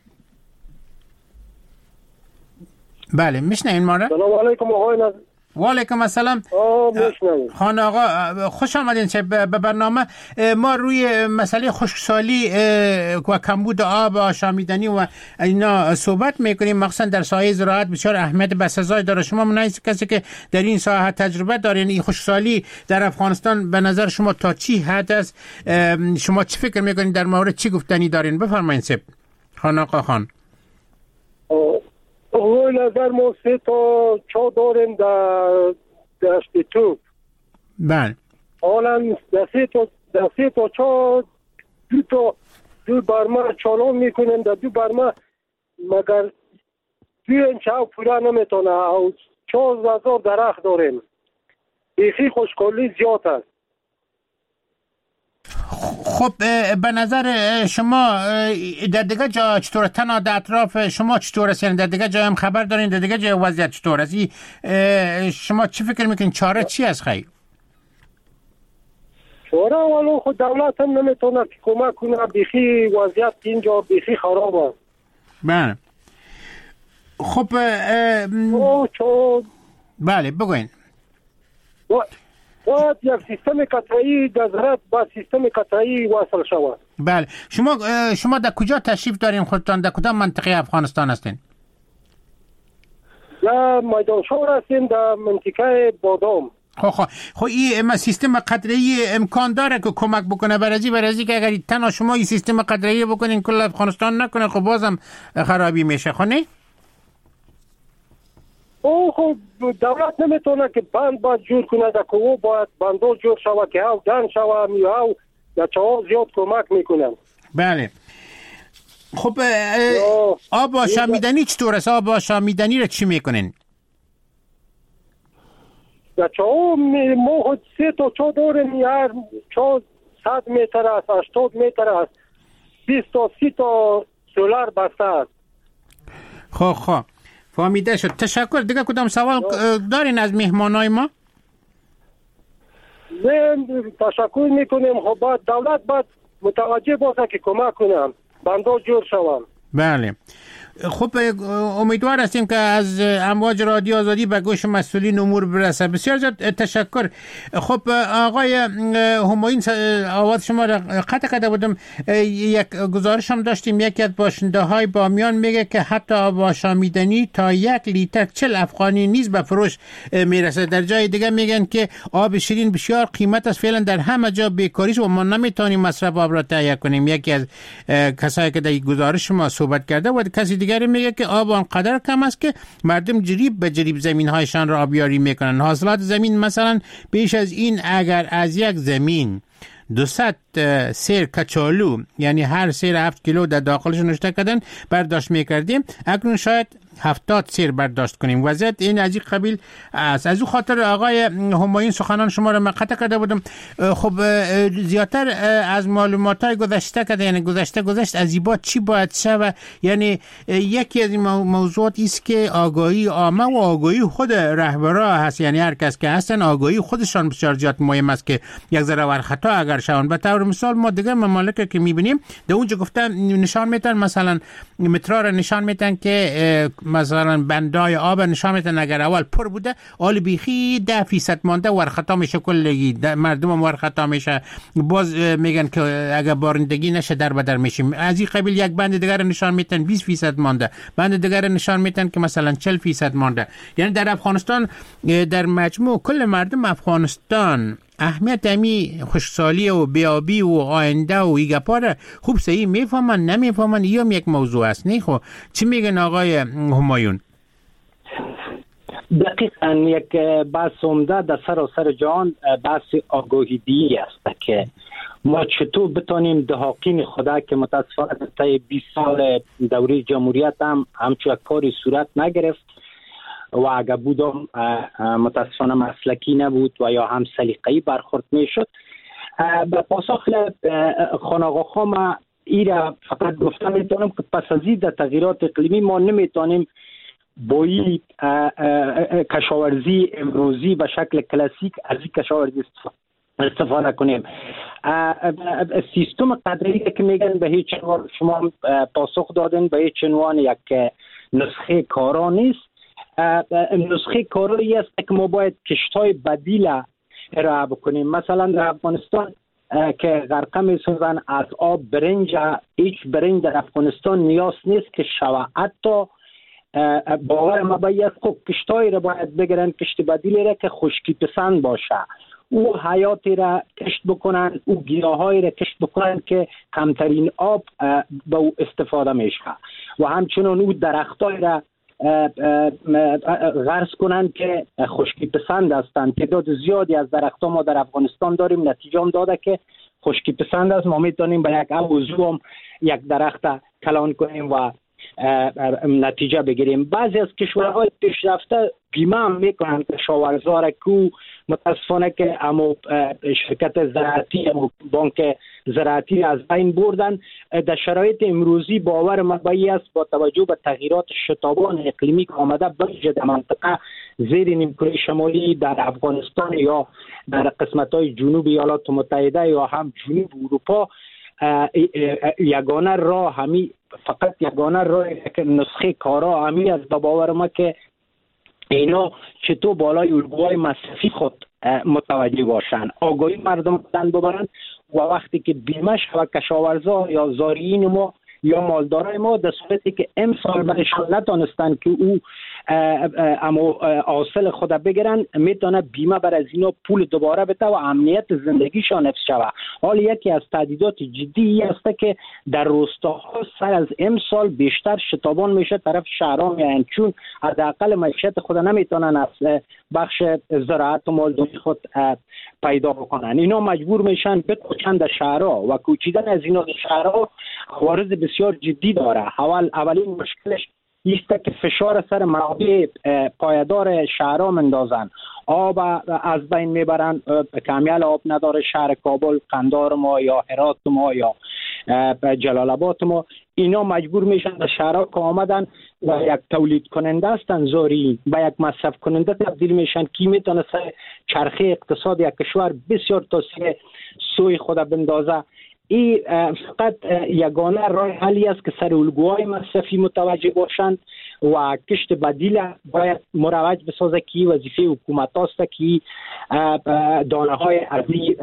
بله میشنوین ما رو؟ سلام علیکم آقای ناظر. و علیکم السلام خان آقا، خوش آمدین به برنامه. ما روی مسئله خشکسالی و کمبود آب آشامیدنی و اینا صحبت میکنیم، مخصوصا در ساحه زراعت بسیار اهمیت بسزای داره. شما منایز کسی که در این ساحه تجربه دارین، این خشکسالی در افغانستان به نظر شما تا چی حد است؟ شما چی فکر میکنین در مورد چی گفتنی دارین؟ بفرمایید سب خان آقا خان. آقای نظر ما 3 تا چا داریم در دشت توپ. بله. حالا در 3 تا چا دو برمه چالان میکنیم. در 2 برمه مگر 2 انچه پورا نمیتونه. او 14,000 درخت داریم. بیخی خوشکالی زیاد است. خب به نظر شما در دیگه جا چطور تنها در اطراف شما چطور است؟ یعنی در دیگه جا هم خبر دارین در دیگه جا وضعیت چطور است؟ شما چی فکر میکنین چاره چی است خیر؟ چاره ولو خود دولت هم نمیتونه که کمک کنه، بیخی وضعیت اینجا بیخی خراب است. بله خب بله بگوین. باید یک سیستم قطعی گذرت با سیستم قطعی وصل شود. بله شما در کجا تشریف دارین خودتان؟ در کدام منطقه افغانستان هستین؟ در میدان شور هستیم، در منطقه بادام. خب این سیستم قطعی امکان داره که کمک بکنه برازی که اگر تنها شما این سیستم قطعی بکنین کل افغانستان نکنه خب بازم خرابی میشه خونه؟ خب دولت نمیتونه که بند باید جور کنه، در کوو باید بندو جور شود که او دن شود او یا چه زیاد کمک میکنن. بله خب آب آشامیدنی چطور است؟ آب آشامیدنی رو چی میکنین؟ در چه ما خود 3 تا 4 دوریم، هر 100 متر است، 80 متر است، 20 تا 30 تا سولار بسته است. خب فهمیده شد. تشکر. دیگه کدام سوال دارین از مهمانای ما؟ تشکر میکنیم. خب باید دولت باید متوجه باشه که کمک کنم بندو جور شوم. بله خب امیدوار هستیم که از امواج رادیو آزادی به گوش مسئولین امور برسه. بسیار زیاد تشکر. خب آقای همایون آواز شما را قطع کرده بودم. یک گزارش هم داشتیم یکی از باشنده های بامیان میگه که حتی آب آشامیدنی تا 1 لیتر 40 افغانی نیز به فروش میرسه. در جای دیگه میگن که آب شیرین بسیار قیمت است، فعلا در همه جا بیکاری است و ما نمیتونیم مصرف آب را تهیه کنیم. یکی از کسایی که در گزارش ما صحبت کرده و کسی دیگری میگه که آب آنقدر کم است که مردم جریب به جریب زمین هایشان را آبیاری میکنن. حاصلات زمین مثلا بیش از این اگر از یک زمین 200 سیر کچالو یعنی هر سیر 7 کیلو در داخلش نشته کردن برداشت میکردیم، اکنون شاید 70 سیر برداشت کنیم. وضعیت این از این قبیل است. از او خاطر آقای همایون سخنان شما را مقطع کرده بودم. خب زیادتر از معلومات‌های گذشته کرده، یعنی گذشت از ایبا چی باید شود. یعنی یکی از این موضوعات است که آگاهی عامه و آگاهی خود رهبرا هست، یعنی هر کس که هستن آگاهی خودشان بسیار زیاد مهم است که یک ذره ور خطا اگر شون. به طور مثال ما دیگه ممالک که می‌بینیم در اونجا گفتن نشان میتن، مثلا مترو را نشان میتن که مثلا بندای آب نشان میتن اگر اول پر بوده آل بیخی 10% مانده ورخطا میشه، کلگی مردم ورخطا میشه. باز میگن که اگر بارندگی نشه در بدر میشیم. از این قبیل یک بند دیگر نشان میتن 20% مانده، بند دیگر نشان میتن که مثلا 40% مانده. یعنی در افغانستان در مجموع کل مردم افغانستان اهمیت امی خوشسالی و بیابی و آینده و ایگپار خوب صحیح میفهمن نمیفهمن یا یک موضوع است. نه خب چی میگن آقای همایون؟ دقیقاً یک بحث عمده در سراسر جهان بحث آگاهی دی است که ما چطور بتانیم دهاقین خدا که متاسفانه طی 20 سال دوره جمهوریت هم همچون کاری صورت نگرفت و اگر بودم متاسفانه مسلکی نبود و یا هم سلیقه‌ای برخورد میشد. به پاسخ خانقاه ما ایرا فقط گفتم میتونم که پس از این تغییرات اقلیمی ما نمیتونیم با این کشاورزی امروزی به شکل کلاسیک از این کشاورزی استفاده کنیم. سیستم قدری که میگن به هیچ عنوان شما پاسخ دادن به هیچ عنوان یک نسخه کارا نیست. نسخه کاری است که ما باید کشت‌های بدیل ارائه بکنیم. مثلا در افغانستان که غرقه می‌سازن از آب برنج، هیچ برنج در افغانستان نیاز نیست که شود. حتی باور ما باید خوب کشت‌هایی را باید بگیرن، کشت بدیلی را که خشکی پسند باشه، او حیاتی را کشت بکنن، او گیاهایی را کشت بکنن که کمترین آب به او استفاده میشه و همچنین او درختایی را غرس کنند که خشکی پسند هستند. تعداد زیادی از درخت‌ها ما در افغانستان داریم، نتیجه هم داده که خشکی پسند است. ما میتونیم به یک عضو هم یک درخت کلان کنیم و نتیجه بگیریم. بعضی از کشورهای پیشرفته بیمه هم میکنن کشاورزا را که متاسفانه که شرکت زراعتی بانک زراعتی از بین بردن. در شرایط امروزی باور مبایی است با توجه به تغییرات شتابان اقلیمی که آمده بجز در منطقه زیر نیمکره شمالی در افغانستان یا در قسمت‌های جنوب ایالات متحده یا هم جنوب اروپا، یگانه راه فقط یگانه راه نسخه کارا همی است. به باور ما که اینا چطور بالای الگوهای مصرفی خود متوجه باشن، آگاهی مردم بدن ببرن و وقتی که بیمه شود کشاورزا یا زارعین ما یا مالدارای ما در صورتی که امسال برشان نتانستن که او حاصل خود بگیرن، میتونه بیمه بر از اینا پول دوباره بده و امنیت زندگیشان حفظ شود. حال یکی از تهدیدات جدی است که در روستاها سر از امسال بیشتر شتابان میشه طرف شهرها میان، چون حداقل معیشت خود نمیتونن از بخش زراعت و مالداری خود پیدا بکنن. اینا مجبور میشن بکوچن در شهرها و کوچیدن از اینا در شهرها عوارض بسیار جدی داره. اولین مشکلش است که فشار سر منابع پایدار شهرها مندازن، آب از بین میبرن، کمیل آب نداره شهر کابل، قندار ما یا هرات ما یا جلال آباد ما. اینا مجبور میشن در شهرها که آمدن و یک تولید کننده هستن زاری و یک مصرف کننده تبدیل میشن که میتونه سر چرخه اقتصاد یک کشور بسیار تاثیر سوی خود بندازه. این فقط یگانه راه حلی است که سر الگوهای مصرفی متوجه باشند و کشت بدیل باید مروج بسازه که وظیفه حکومت است که دانه های ارضی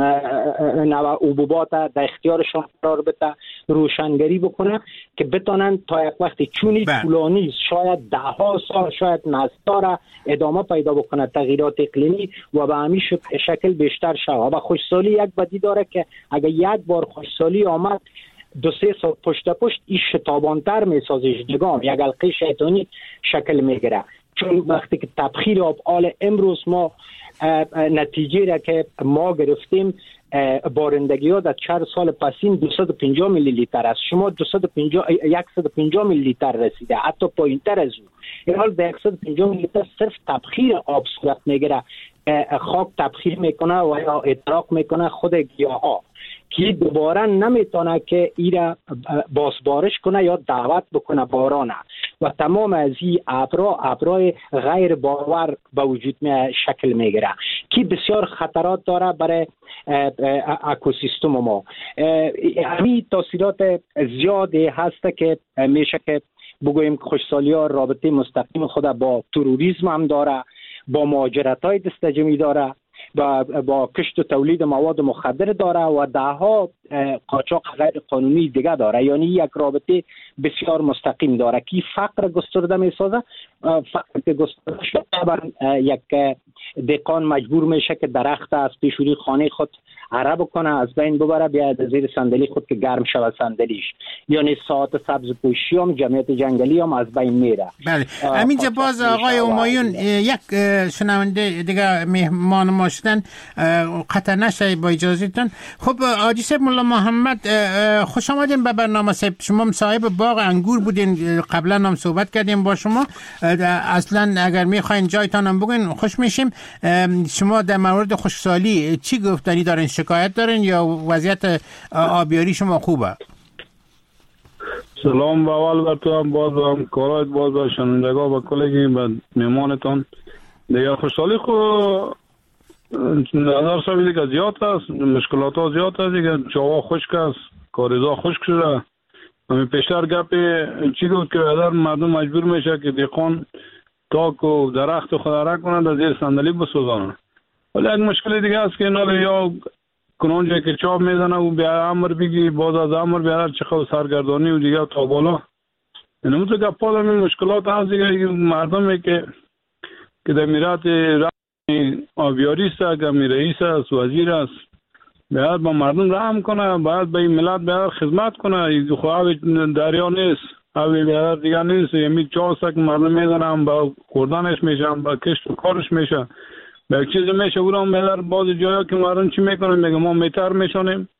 نوع حبوبات در اختیارشان قرار بده، روشنگری بکنه که بتانند تا یک وقتی چونی طولانی شاید 10 سال شاید نسل‌ها ادامه پیدا بکنه تغییرات اقلیمی و به همین شکل بیشتر شود. و خوشسالی یک بدی داره که اگر یک بار خوشسالی آمد 2-3 سال پشت این شتابانتر میسازه، دگام یک حلقه شیطانی شکل میگیره. چون وقتی که تبخیر آب حال امروز ما نتیجه را که ما گرفتیم بارندگی ها در 4 سال پسین 250 میلی لیتر است. شما 150 میلی لیتر رسیده، حتی پایینتر از او. این حال به 150 میلی لیتر صرف تبخیر آب صورت میگیره. خاک تبخیر میکنه و یا اطراق میکنه خود گیاه ها که دوباره نمیتونه که ایره بازبارش کنه یا دعوت بکنه بارانه و تمام از این ابرای غیر باور به وجود شکل میگیره که بسیار خطرات داره برای اکوسیستم ما. همین تاثیرات زیادی هست که میشه که بگوییم که خوشسالی ها رابطه مستقیم خود با تروریسم هم داره، با مهاجرت های دستجمی داره، با کشت و تولید مواد مخدر داره و دهها قاچاق غیر قانونی دیگه داره. یعنی یک رابطه بسیار مستقیم داره که فقر گسترده میسازه. فقر که گسترده شد یک دهقان مجبور میشه که درخت از پیشوری خانه خود عره بکنه، از بین ببره، بیاد زیر صندلی خود که گرم شود صندلیش. یعنی ساعت سبز پوشی هم جمعیت جنگلی هم از بین میره. بله. همینجا باز آقای همایون یک شنونده دیگه مهمان ما شدن، قطع نشه با اجازهتون. خب حاجی صاحب مولا محمد خوش آمدین به برنامه صاحب. شما صاحب باغ انگور بودین، قبلا هم صحبت کردیم با شما. اصلا اگر میخواین جایتان هم بگین خوش میشیم. شما در مورد خشکسالی چی گفتنی دارین؟ شکایت دارین یا وضعیت آبیاری شما خوبه؟ سلام به اول بر تو هم، باز هم کارایت، باز به شنوندگاه و کلگی به مهمانتان. دیگه خوشحالی خود نظر سویدی که زیاد است، مشکلات ها زیاد است دیگه. چاوا خشک است، کاریزا خشک شده. همین پیشتر گپ چی گفت که ادار مردم مجبور میشه که دیقان تاک و درخت خود را کنند از زیر صندلی بسوزانند. ولی یک مشکل دیگه است که اینا یا کنونجه که چاب میزنه و بیا امر بگی، باز از امر بیا چخو سرگردانی و دیگه تا بالا. این همون تو گپا دارم. این مشکلات هست دیگه. مردمی که در میرات آبیاری است، که رئیس است، وزیر است، باید با مردم رحم کنه، باید به این ملت باید خدمت کنه. این خواه دریا نیست، اوی باید دیگه نیست. یمی چاست که مردم میزنن با خوردنش میشن، با کشت و کارش میشن، به یک چیز میشه. اونم باید باز جایا که مردم چی میکنن، میگه ما میتر میشنیم،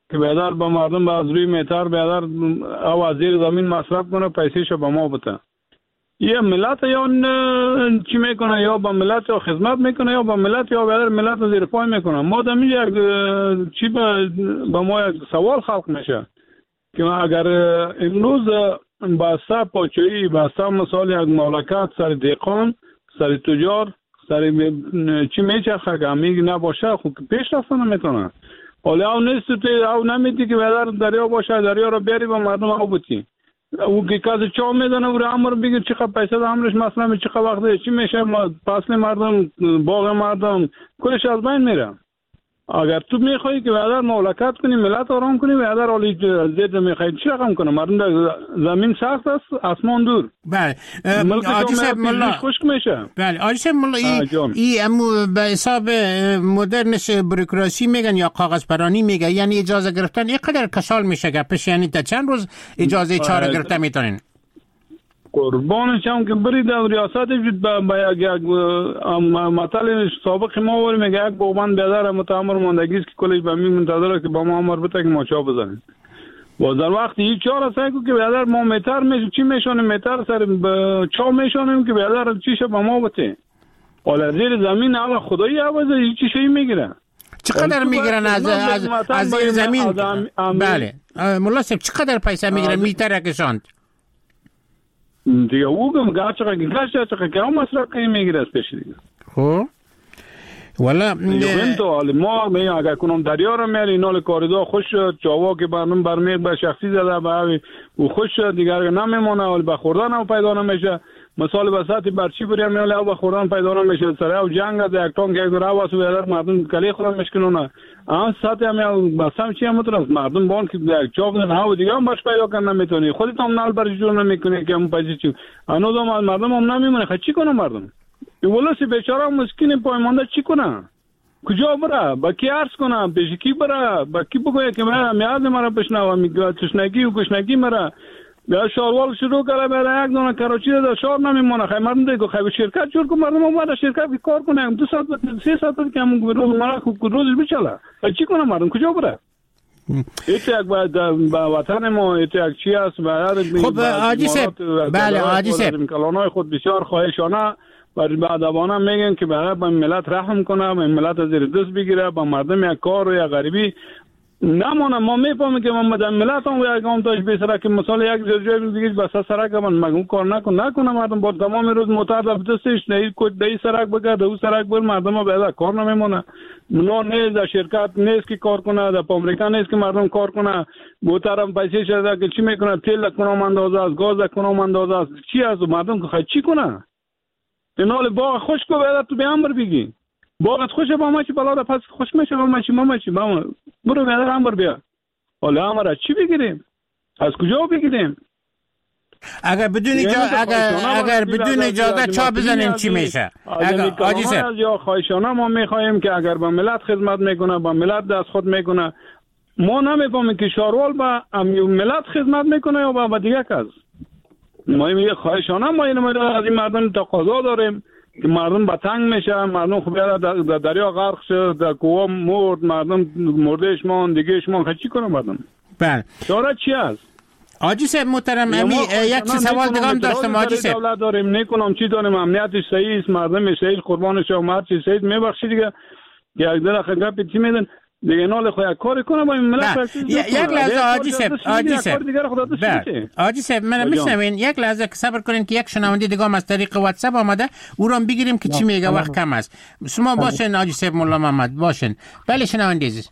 که بیادر به مردم از روی میتر بیادر او از زیر زمین مصرف کنه پیسیشو به ما بده. یه ملت یا چی میکنه یا با ملت یا خدمت میکنه یا با ملت یا بیادر ملت زیر پای میکنه. ما دمی یک چی به ما یک سوال خلق میشه که اگر امروز بسته پاچویی بسته مثال یک مملکت سر دیقان سر تجار سر چی میچرخه که همیگی نباشه خود پیش رفته نمیتونه. حالا او نیست تو او نمیدی که بیادر دریا باشه دریا رو بیاری با مردم او بودی او که کسی چا میدونه او رو امر بگیر چقدر پیسه ده امرش مثلا چقدر وقته چی میشه فصل مردم باغ مردم کلش از بین میره. اگر تو میخوایی که بیادر مملکت کنی ملت آرام کنی بیادر حالی زید میخوایی چی رقم کنه مردم در زمین سخت است آسمان دور. بله آجی صاحب ملا خشک میشه. بله آجی صاحب ملا این به حساب مدرنش بروکراسی میگن یا کاغذ پرانی میگن یعنی اجازه گرفتن اینقدر کسال میشه گپش یعنی تا چند روز اجازه چاره گرفته میتونین؟ قربانش هم که برید در ریاست با یک مطال سابق ما ولی میگه یک بوبان بیادر متعمر ماندگی است که کلش به می منتظره که با ما امر بده که ما چا بزنیم. باز در وقتی هیچ چاره سعی که بیادر ما میتر میشه چی میشونه میتر سر چا میشونیم که بیادر چیشه به ما بده. حالا زیر زمین اول خدایی عوض هیچ چیزی میگیره. چقدر میگیرن از زیر زمین؟ بله ملا صاحب چقدر پیسه میگیرن میتر کشاند؟ دیگه او گم چقدر که هم مصرف کنی میگیره از پیش دیگه. خب والا ما اگر کنم دریا رو میاری اینال کاریدا خوش چاوا که برنم برمیق به شخصی زده به او خوش دیگر نمیمونه ولی به خوردن هم پیدا نمیشه. مثال به ساعتی برچی بریم میاله او به خوردن پیدا نمیشه سر او جنگ از یک تون یک دو واسه بیادر مردم کلی خورن مشکلونه آن ساعتی هم بسام چی هم مترس مردم بان که یک چاق نه او دیگه هم باش پیدا کردن نمیتونی خودت هم نال برش جور نمیکنی که هم پیدا چی انو مردم هم نمیمونه خب چی کنه مردم ولسی بیچاره مسکین پایمانده چی کنه کجا بره با کی عرض کنه پیش کی بره با کی بگه که من میاد مرا بشنوم میگه تشنگی و گشنگی مرا بیا شاروال شروع کرده برای یک دونه کراچی در شهر نمیمونه خیلی مردم دیگه خیلی شرکت جور کنه مردم اومده شرکت کار کنه 2 ساعت 3 ساعت که هم روز مرا روزش بچله چی کنه مردم کجا بره ایت یک با وطن ما ایت یک چی است خب حاجی صاحب بله حاجی صاحب کلانای خود بسیار خواهشانه برای بعدوانه میگن که برای ملت رحم کنه ملت از زیر دست بگیره با مردم یک کار و یک غریبی نمونه. ما میفهمیم که من مدام ملت هم یک هم تاش بیسره که مثال یک جای دیگه بس سرک من مگه کار نکنه مردم با تمام روز معتاد دستش نه کد سرک بگرد او سرک بر مردم به کار نمیمونه. منو نه در شرکت نیست که کار کنه در آمریکا نیست که مردم کار کنه بوترم پیسه شده که چی میکنه تیل کنم اندازه از گاز کنم اندازه از چی از مردم که چی کنه اینال باغ خوش کو بیاد تو بیامبر بگی باغت خوشه با ما چی بالا پس خوش میشه با ما چی برو بیاد امبر بیا حالا امر چی بگیریم از کجا بگیریم اگر بدون اجازه چا بزنیم چی میشه حاجی صاحب یا خواهشانه ما میخوایم که اگر با ملت خدمت میکنه با ملت دست خود میکنه ما نمیفهمیم که شاروال با ملت خدمت میکنه یا با دیگه کس ما میگه خواهشانه ما از این مردم تقاضا داریم که مردم به تنگ میشه مردم خوب در دریا غرق شد در کوه مرد مردم مردهش مان دیگهش مان چی کنه مردم بله داره چی است حاجی صاحب محترم یک سوال دیگه هم داشتم حاجی صاحب دولت داریم نکنم چی داریم امنیتش صحیح است مردم صحیح قربانش و مرد صحیح میبخشی دیگه یک دقیقه گپ چی میدن دیگه نال خو یک کار کنه با این ملت یک لحظه حاجی صاحب من میشنوین یک لحظه صبر کنین که یک شنونده دیگه از طریق واتساپ آمده او رو بگیریم که چی میگه وقت کم است شما باشین حاجی صاحب مولا محمد باشین بله شنونده عزیز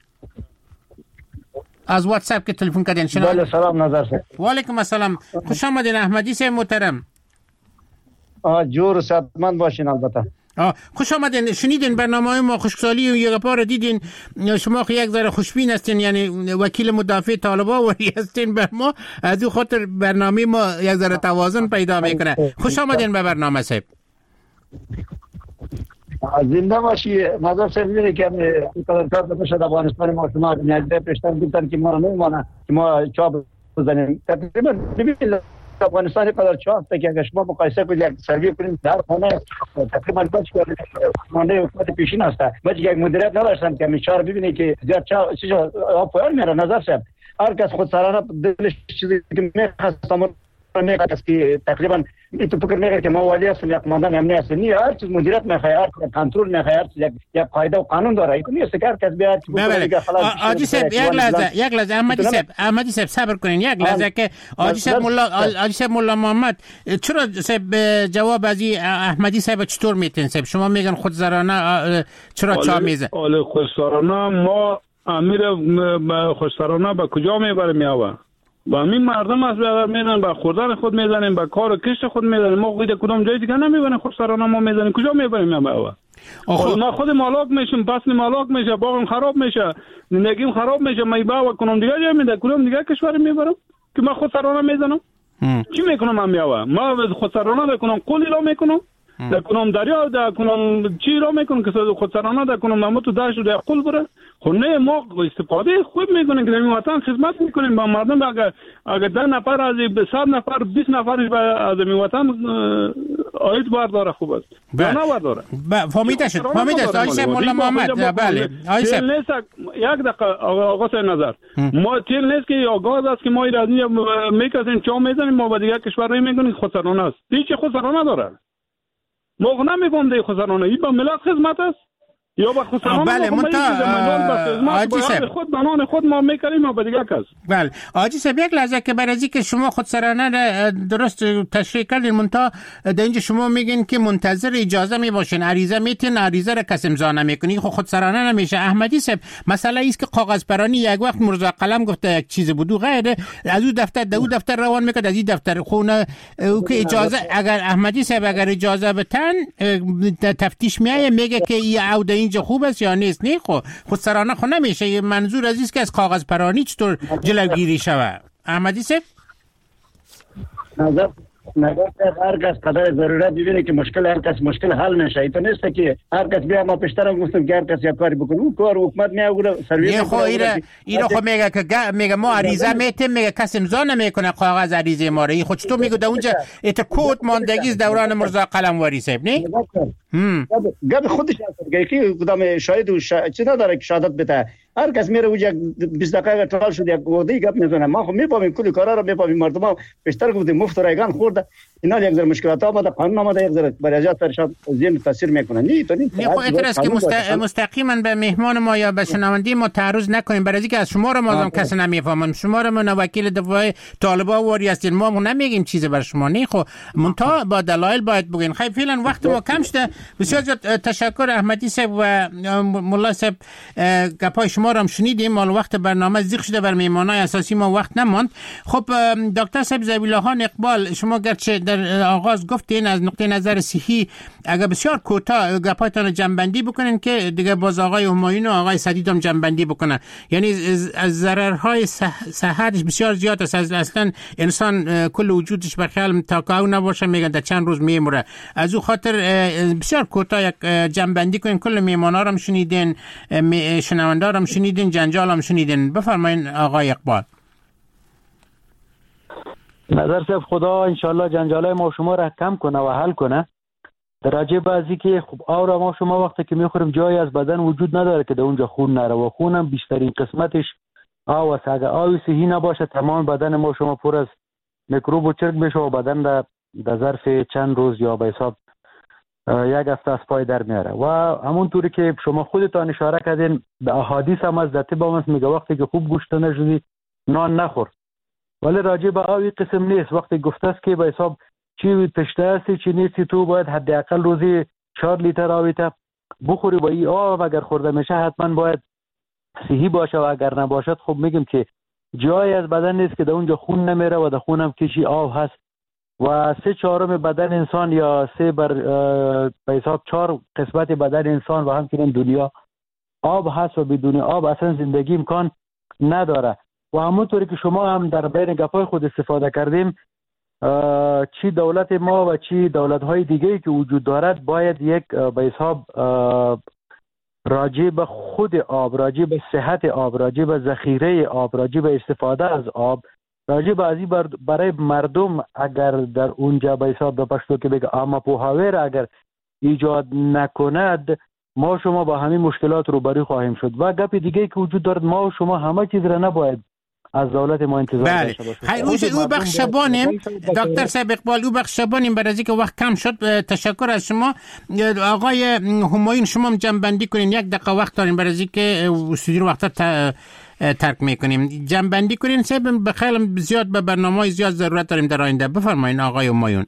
از واتساپ که تلفن کردین شنونده بله سلام نظر صاحب و علیکم السلام خوش آمدین احمدی صاحب محترم جور صحتمند باشین البته خوش آمدین شنیدین برنامه ما خوشحالی یک بار دیدین شما یک ذره خوشبین هستین یعنی وکیل مدافع طالبان و هستین بر ما از او خاطر برنامه ما یک ذره توازن پیدا میکنه خوش آمدین به برنامه صاحب زنده باشی نظر صاحب میگه که کار بشه در افغانستان ما شما نیاز پیشتر گفتن که ما نمیمونه که ما چا بزنیم تقریبا افغانستان قدر چاست که اگر شما مقایسه کنید یک سروی کنید در خانه تقریبا خانه حکومت پیشین است. ما یک مدیریت نداشتن که میچار ببینید که زیاد چه آب پایان میره. نظر صاحب هر کس خود سرانه دلش چیزی که میخواست میگه که تقریبا تو فکر میگه که ما والی هستیم، یک قماندان امنیت هستیم. نه، هر چیز مدیریت میخواد، هر چیز کنترل میخواد، یک قاعده و قانون داره. این نیست که هر کس بیاد آجی صاحب یک لحظه احمدی صاحب صبر کنین یک لحظه که آجی صاحب مولا محمد چرا صاحب جواب از احمدی صاحب چطور میتین صاحب؟ شما میگن خودسرانه چرا چا میزه؟ خودسرانه ما امیر خودسرانه به کجا میبره میاوه؟ با همین مردم است بیادر میدن، با خوردن خود میزنیم، با کار و کشت خود میزنیم. ما خود کدام جای دیگه نمیبریم خودسرانه ما میزنیم. کجا میبریم ما؟ ما خود مالاک میشیم، پس مالاک میشه، باغم خراب میشه، زندگیم خراب میشه. ما با کنم دیگه جای میده، کدام دیگه کشور میبرم که ما خودسرانه میزنم؟ چی میکنم من میاوه؟ ما خودسرانه بکنم قولی لا میکنم، دکنم دریا دکنم چی را میکنم که خودسرانه دکنم ما تو داشت در قول بره. خب نه، ما استفاده خوب میکنیم که در وطن خدمت میکنیم با مردم. اگر 10 نفر از 100 نفر 20 نفرش از این وطن آید برداره خوب است. نه برداره. فهمیده شد آیشه مولا محمد. بله آیشه یک دقیقه آقا صاحب نظر، ما تیل نیست که یا گاز است که ما از این میکسیم چا میزنیم ما با دیگه کشور میکنیم. خودسرانه است. هیچ خودسرانه داره. ما نمیگم دی خودسرانه، این با ملت خدمت است یا با خودسرانه؟ بله آجی صاحب خود بنان خود ما میکنیم ما با دیگه کس. بله آجی صاحب یک لحظه که برای اینکه شما خودسرانه درست تشریح کردین، منتها در اینجا شما میگین که منتظر اجازه میباشین، عریضه میتین، عریضه را کس امضا نمیکنین، خب خودسرانه نمیشه. احمدی صاحب مسئله است که کاغذ پرانی یک وقت مرزا قلم گفته یک چیز بود و غیره، از اون دفتر در اون دفتر روان میکرد، از این دفتر خونه او که اجازه اگر احمدی صاحب اگر اجازه بتن تفتیش میایه میگه که این عوده اینجا خوب است یا نیست. نه خودسرانه خو نمیشه. منظور از است که از کاغذ پرانی چطور جلوگیری شود. احمدی صاحب نظر هر کس قدر ضرورت ببینه که مشکل هر کس مشکل حل نشه. این نیست که هر کس بیا ما پیشتر گفتم که هر کس یک کاری بکنه، اون کار حکومت میاوره سرویس. خو اینا خو میگه که میگه ما عریضه میتیم، میگه کس امضا نمیکنه کاغذ عریضه ما رو. خود تو میگه اونجا ات کوت ماندگی از دوران مرزا قلم واری صاحب. نه گپ خودش هست که کدام شاهد و چی نداره که شهادت بده. هر کس میره اونجا 20 دقیقه ترال شد یک وقتی گپ میزنه. ما خب میفهمیم کلی کارا رو میفهمیم. مردم بیشتر گفتیم مفت رایگان خورده، اینا یک ذره مشکلات آمده، قانون آمده، یک ذره برجات سرشاد زین تاثیر میکنه. نه تو نه خب اعتراض که مستقیما به مهمان ما یا به شنونده ما تعرض نکنیم، برای اینکه از شما رو ما کسی نمیفهمم. شما رو من وکیل دفاع طالبان واری هستین، ما نمیگیم چیزی بر شما. نه خب منتها با دلایل باید بگین. خب فعلا وقت ما کم شده. بسیار تشکر احمدی صاحب و مولا صاحب. گپای شما رو هم شنیدیم. مال وقت برنامه زیغ شده، بر مهمانای اساسی ما وقت نماند. خب دکتر صاحب ذبیح الله اقبال، شما گرچه در آغاز گفتین از نقطه نظر صحی اگر بسیار کوتاه گپایتان جنبندی بکنین که دیگه باز آقای همایون و آقای سدید هم جنبندی بکنن. یعنی از ضررهای صحتش بسیار زیاد است. اصلا انسان کل وجودش به خیال تاکاو نباشه، میگن در چند روز میموره. از او خاطر بسیار کوتاه یک جنبندی کنین. کل میهمانا رو هم شنیدین، شنوندا رو هم شنیدین، جنجال هم شنیدین. بفرمایین آقای اقبال. نظر صاحب خدا انشالله جنجالای ما شما را کم کنه و حل کنه. در راجع بعضی که خب آورا ما شما وقتی که میخوریم جایی از بدن وجود نداره که در اونجا خون نره و خونم بیشترین قسمتش آب است. اگر آبی صحیح نباشه تمام بدن ما شما پر از میکروب و چرک میشه و بدن در ظرف چند روز یا به حساب یک هفته از پای در میاره. و همونطوری که شما خودتان اشاره کردین به احادیث هم از طب هم میگه وقتی که خوب گوشت نشدی نان نخور. ولی راجع به آبی قسم نیست. وقتی گفته است که به حساب چی تشنه هستی چی نیستی، تو باید حداقل روزی 4 لیتر آبی تا بخوری. با این آب اگر خورده میشه حتما باید صحیح باشه و اگر نباشد خب میگم که جایی از بدن نیست که در اونجا خون نمیره و در خون هم کشی آب هست. و 3/4 بدن انسان یا 3 به حساب 4 قسمت بدن انسان و همچنین دنیا آب هست و بدون آب اصلا زندگی امکان نداره. و همونطوری که شما هم در بین گپای خود استفاده کردیم، چی دولت ما و چی دولت‌های دیگه‌ای که وجود دارد باید یک به حساب راجع به خود آب، راجع به صحت آب، راجع به ذخیره آب، راجع به استفاده از آب راجع به ازی برای مردم اگر در اونجا به حساب به پشتو که بگه اما پوهاوی را اگر ایجاد نکند ما شما با همین مشکلات روبرو خواهیم شد. و گپ دیگه که وجود دارد ما و شما همه چیز را نباید از دولت ما انتظار داشته باشیم. او بخش شبانیم دکتر صاحب اقبال، او بخش شبانیم برای اینکه وقت کم شد. تشکر از شما آقای همایون. شما جنبندی کنین، یک دقیقه وقت داریم برای اینکه استودیو وقتا ترک میکنیم. جنبندی کنین صاحب، بخیلی زیاد به برنامه زیاد ضرورت داریم در آینده. بفرمایید آقای همایون.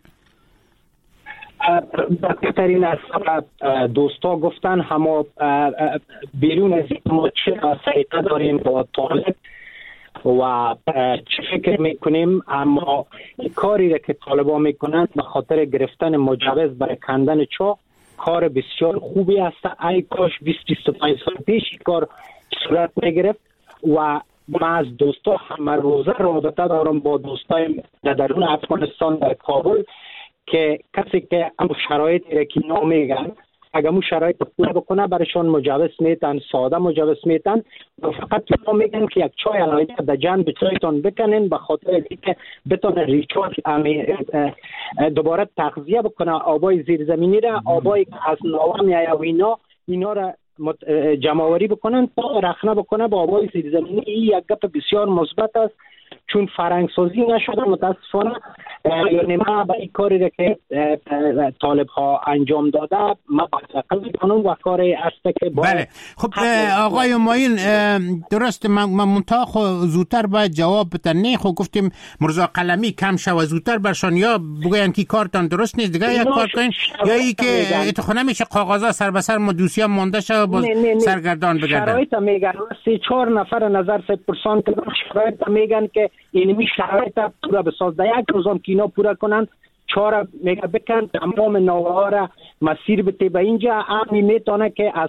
بهترین از دوستا گفتن همه بیرون از ما چه سعیده داریم با طالب و چه فکر میکنیم، اما کاری را که طالبان میکنند به خاطر گرفتن مجوز برای کندن چاه کار بسیار خوبی است. ای کاش 20-25 سال پیش کار صورت میگرفت. و من از دوستا همه روزه رابطه دارم با دوستای درون افغانستان در کابل که کسی که هم شرایطی را که نمیگن اگر مو شرایط پورا بکنه برایشان مجوز میتن، ساده مجوز میتن و فقط میگن که یک چای علایده در جنب چایتان بکنین به خاطر اینکه بتونه ریچارج دوباره تغذیه بکنه آبای زیرزمینی را، آبایی که از ناوه میایه و اینا را جمع‌آوری بکنن تا رخنه بکنه با آبای زیرزمینی. این یک گپ بسیار مثبت است چون فرهنگ‌سازی نشده متاسفانه. یعنی ما با این کاری را که طالب ها انجام داده ما باید کنم و کاری است که بله. خب آقای همایون درست منتها زودتر باید جواب بدن. نه خب گفتیم مرزا قلمی کم شو زودتر برشان یا بگوین که کارتان درست نیست دیگه یا کار کنین یا ای که اتخانه میشه کاغذا سر به سر ما دوسیا مانده شو باز سرگردان بگردن. شرایط میگن 3-4 نفر نظر 100% که شرایط میگن که اینمی شرایط پورا بساز در یک روزان که اینا پورا کنن 4 میگه بکن تمام نوه ها را مسیر بده به اینجا امی میتونه که از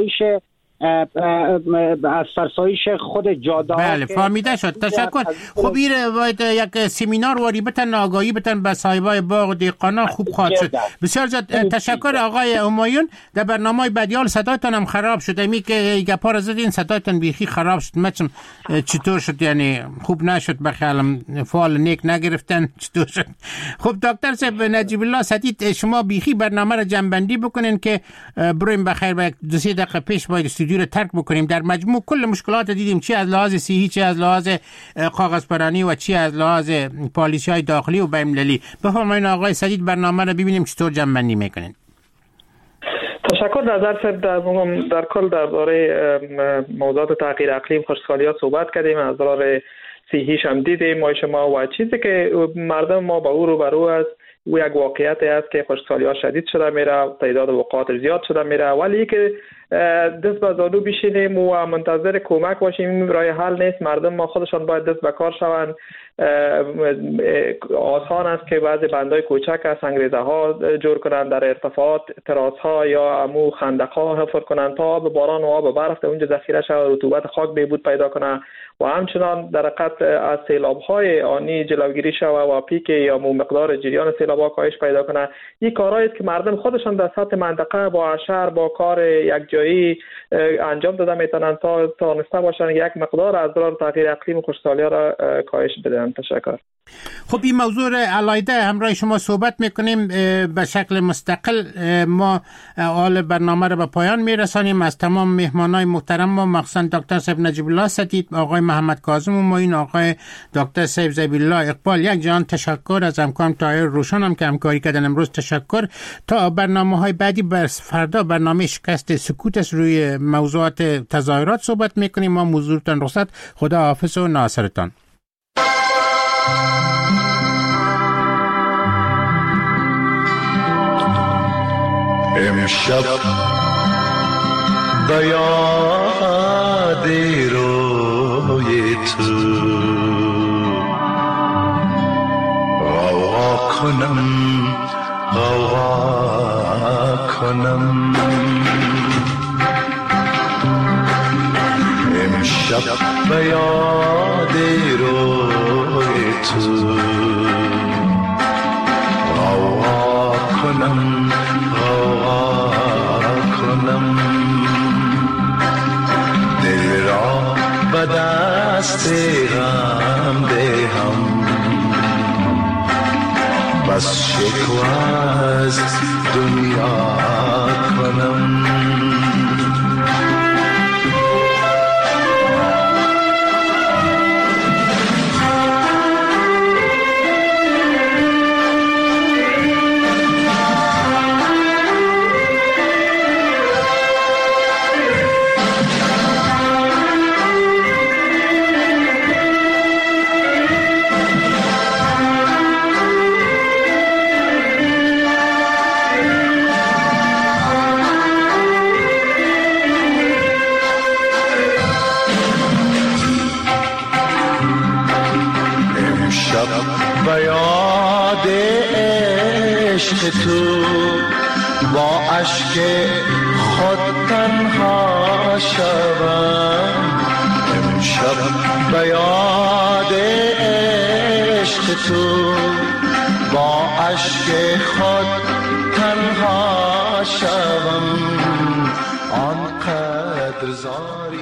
فرسایش خود جاده. بله فهمیده شد. تشکر. خب این باید یک سمینار واری بتن آگاهی بتن به صاحبای باغ و دیقانا خوب خواهد شد. بسیار زیاد تشکر آقای همایون. در برنامه بدیال صدایتان هم خراب شد. امی که گپا را زدین صدایتان بیخی خراب شد. مچم چطور شد؟ یعنی خوب نشد بخیالم فعال نیک نگرفتن چطور شد؟ خب دکتر صاحب نجیب الله سدید شما بیخی برنامه را جنبندی بکنین که بریم بخیر با 2-3 دقیقه پیش باید استودیو رو ترک بکنیم. در مجموع کل مشکلات دیدیم، چی از لحاظ صحی، چی از لحاظ کاغذپرانی و چی از لحاظ پالیسی‌های داخلی و بین‌المللی. بفرمایید آقای سدید برنامه رو ببینیم چطور جمع‌بندی میکنین. تشکر. نظر صاحب در کل درباره موضوعات تغییر اقلیم خوشحالیات صحبت کردیم، از ضرر صحیش هم دیدیم ما شما و چیزی که مردم ما با او روبرو است او یک واقعیت است که خشکسالی‌ها شدید شده میره، تعداد وقایع زیاد شده میره، ولی که دست به زانو بشینیم و منتظر کمک باشیم راه حل نیست. مردم ما خودشان باید دست به کار شوند. آسان است که بعضی بندای کوچک سنگریزه ها جور کنند در ارتفاعات، تراس ها یا امو خندق ها حفر کنند تا آب باران و آب برف در اونجا ذخیره شود، رطوبت خاک بهبود پیدا کنه و همچنان در حقیقت از سیلاب های آنی جلوگیری شود و پیک یا مقدار جریان سیلاب ها کاهش پیدا کنه. این کارهایی است که مردم خودشان در سطح منطقه با شهر با کار یک جایی انجام داده میتونن تا تانسته باشن یک مقدار از ضرر تغییر اقلیم و خشکسالی را کاهش بدن. تشکر. خب این موضوع علایده همراه شما صحبت میکنیم به شکل مستقل. ما حال برنامه را به پایان میرسانیم. از تمام مهمانای محترم ما مخصوصا دکتر صاحب نجیب الله سدید، آقای محمد کاظم و معین، آقای دکتر صاحب ذبیح الله اقبال یک جان تشکر. از همکارم طاهر روشن هم که همکاری کردن امروز تشکر. تا برنامه‌های بعدی فردا برنامه شکست سکوت است روی موضوعات تظاهرات صحبت میکنیم. ما حضورتان رخصت. خدا حافظ و ناصرتان. امشب به یاد روی تو غوغا کنم امشب به یاد روی تو غوغا کنم دل را به به دست غم دهم، بس شکوه از دنیا کنم. به یاد عشق تو با اشک خود تنها شوم، امشب به یاد عشق تو با اشک خود تنها شوم. آنقدر زاری